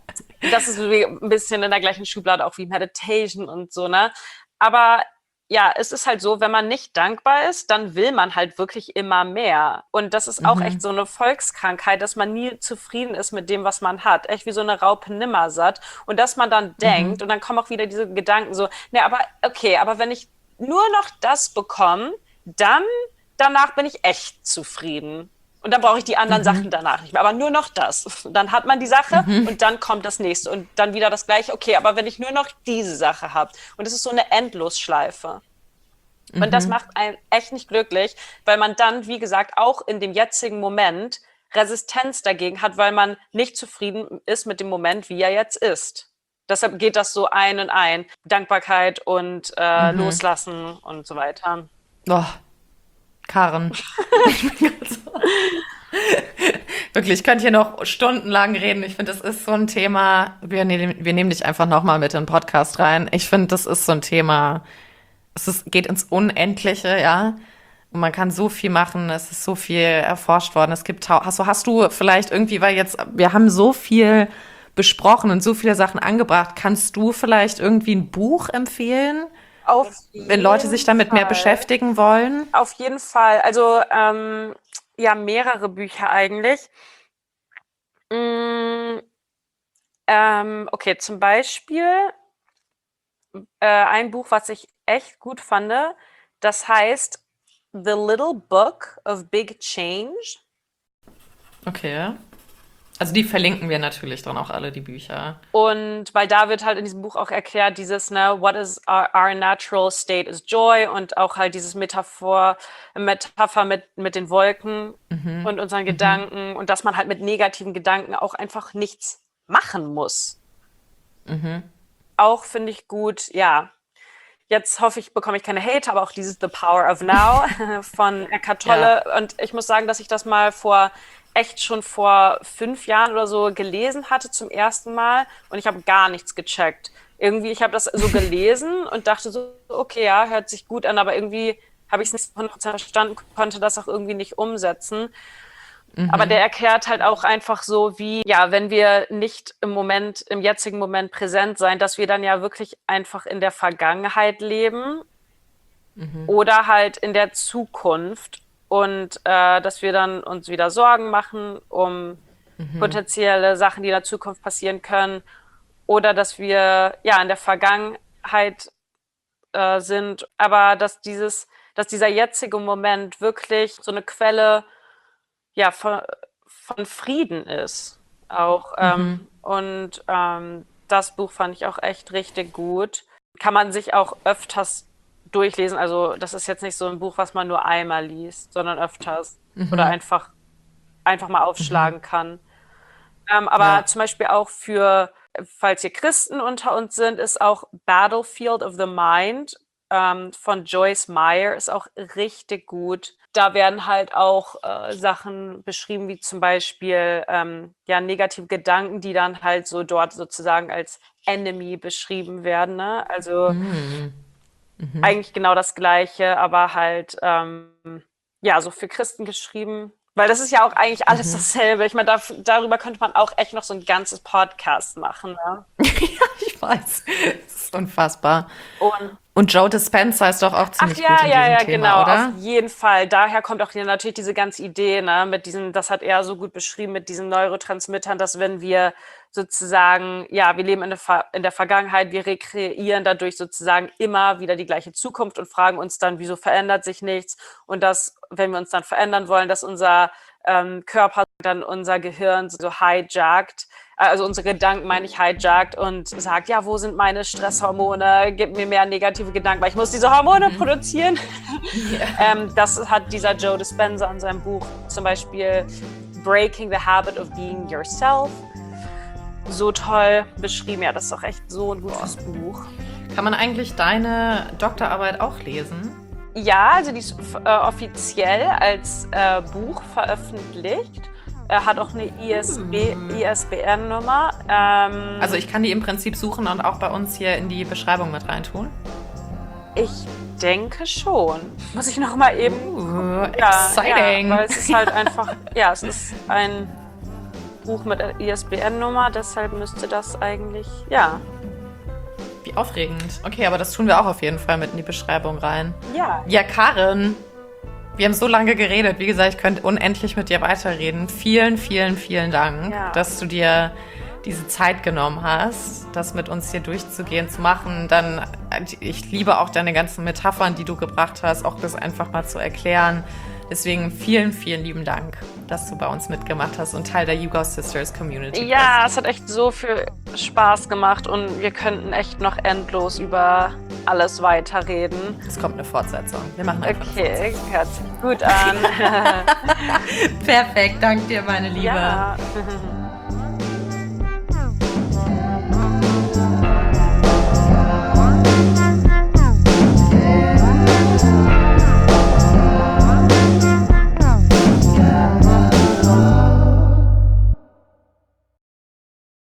Das ist wie ein bisschen in der gleichen Schublade auch wie Meditation und so, ne? Aber ja, es ist halt so, wenn man nicht dankbar ist, dann will man halt wirklich immer mehr. Und das ist auch echt so eine Volkskrankheit, dass man nie zufrieden ist mit dem, was man hat. Echt wie so eine Raupe nimmersatt. Und dass man dann denkt, und dann kommen auch wieder diese Gedanken so, ne, aber okay, aber wenn ich nur noch das bekomme, dann danach bin ich echt zufrieden. Und dann brauche ich die anderen Sachen danach nicht mehr. Aber nur noch das. Dann hat man die Sache und dann kommt das nächste. Und dann wieder das Gleiche. Okay, aber wenn ich nur noch diese Sache habe. Und es ist so eine Endlosschleife. Und das macht einen echt nicht glücklich, weil man dann, wie gesagt, auch in dem jetzigen Moment Resistenz dagegen hat, weil man nicht zufrieden ist mit dem Moment, wie er jetzt ist. Deshalb geht das so ein und ein. Dankbarkeit und äh, Loslassen und so weiter. Oh, Karen. Ich bin ganz so- Wirklich, ich könnte hier noch stundenlang reden. Ich finde, das ist so ein Thema. Wir, nehmen- wir nehmen dich einfach nochmal mit in den Podcast rein. Ich finde, das ist so ein Thema. Es ist, geht ins Unendliche, ja. Und man kann so viel machen. Es ist so viel erforscht worden. Es gibt, tau- hast du, hast du vielleicht irgendwie, weil jetzt, wir haben so viel besprochen und so viele Sachen angebracht. Kannst du vielleicht irgendwie ein Buch empfehlen, Auf wenn Leute sich damit mehr Fall. beschäftigen wollen? Auf jeden Fall. Also ähm, ja, mehrere Bücher eigentlich. Mm, ähm, okay, zum Beispiel äh, ein Buch, was ich echt gut fand, das heißt The Little Book of Big Change. Okay. Also die verlinken wir natürlich dann auch alle, die Bücher. Und weil da wird halt in diesem Buch auch erklärt, dieses, ne, what is our, our natural state is joy und auch halt dieses Metaphor, Metapher mit, mit den Wolken und unseren Gedanken und dass man halt mit negativen Gedanken auch einfach nichts machen muss. Auch finde ich gut, ja. Jetzt hoffe ich, bekomme ich keine Hate, aber auch dieses The Power of Now von Eckhart Tolle. Und ich muss sagen, dass ich das mal vor echt schon vor fünf Jahren oder so gelesen hatte zum ersten Mal und ich habe gar nichts gecheckt. Irgendwie, ich habe das so gelesen und dachte so, okay, ja, hört sich gut an, aber irgendwie habe ich es nicht hundert Prozent verstanden, konnte das auch irgendwie nicht umsetzen. Aber der erklärt halt auch einfach so, wie, ja, wenn wir nicht im Moment, im jetzigen Moment präsent sein, dass wir dann ja wirklich einfach in der Vergangenheit leben oder halt in der Zukunft und äh, dass wir dann uns wieder Sorgen machen um potenzielle Sachen, die in der Zukunft passieren können oder dass wir ja in der Vergangenheit äh, sind, aber dass dieses, dass dieser jetzige Moment wirklich so eine Quelle ja, von, von Frieden ist auch. Ähm, und ähm, das Buch fand ich auch echt richtig gut. Kann man sich auch öfters durchlesen. Also das ist jetzt nicht so ein Buch, was man nur einmal liest, sondern öfters oder einfach, einfach mal aufschlagen kann. Ähm, aber Ja. zum Beispiel auch für, falls hier Christen unter uns sind, ist auch Battlefield of the Mind ähm, von Joyce Meyer, ist auch richtig gut. Da werden halt auch äh, Sachen beschrieben, wie zum Beispiel ähm, ja, negative Gedanken, die dann halt so dort sozusagen als Enemy beschrieben werden. Ne? Also eigentlich genau das Gleiche, aber halt ähm, ja, so für Christen geschrieben. Weil das ist ja auch eigentlich alles dasselbe. Ich meine, da, darüber könnte man auch echt noch so ein ganzes Podcast machen. Ne? Ja, ich weiß. Das ist unfassbar. Und Und Joe Dispenza ist doch auch ziemlich Ach ja, gut in ja, diesem ja, Thema, genau, oder? auf jeden Fall. Daher kommt auch hier natürlich diese ganze Idee, ne, mit diesen, das hat er so gut beschrieben, mit diesen Neurotransmittern, dass wenn wir sozusagen, ja, wir leben in der, Ver in der Vergangenheit, wir rekreieren dadurch sozusagen immer wieder die gleiche Zukunft und fragen uns dann, wieso verändert sich nichts? Und dass, wenn wir uns dann verändern wollen, dass unser ähm, Körper dann unser Gehirn so hijackt, also unsere Gedanken, meine ich, hijackt und sagt, ja, wo sind meine Stresshormone? Gib mir mehr negative Gedanken, weil ich muss diese Hormone mhm. produzieren. Yeah. ähm, das hat dieser Joe Dispenza in seinem Buch zum Beispiel Breaking the Habit of Being Yourself so toll beschrieben. Ja, das ist doch echt so ein gutes Boah. Buch. Kann man eigentlich deine Doktorarbeit auch lesen? Ja, also die ist äh, offiziell als äh, Buch veröffentlicht. Er hat auch eine I S B N-Nummer. Ähm, also ich kann die im Prinzip suchen und auch bei uns hier in die Beschreibung mit reintun? Ich denke schon. Muss ich noch mal eben... Uh, exciting! Ja, weil es ist halt einfach... ja, es ist ein Buch mit I S B N-Nummer, deshalb müsste das eigentlich... ja. Wie aufregend. Okay, aber das tun wir auch auf jeden Fall mit in die Beschreibung rein. Ja. Ja, Karin... Wir haben so lange geredet. Wie gesagt, ich könnte unendlich mit dir weiterreden. Vielen, vielen, vielen Dank, ja. dass du dir diese Zeit genommen hast, das mit uns hier durchzugehen, zu machen. Dann, ich liebe auch deine ganzen Metaphern, die du gebracht hast, auch das einfach mal zu erklären. Deswegen vielen, vielen lieben Dank, dass du bei uns mitgemacht hast und Teil der YouGo Sisters Community Ja, bist. Es hat echt so viel Spaß gemacht und wir könnten echt noch endlos über alles weiterreden. Es kommt eine Fortsetzung. Wir machen einfach okay, eine Fortsetzung. Hört sich gut an. Perfekt, danke dir, meine Liebe. Ja.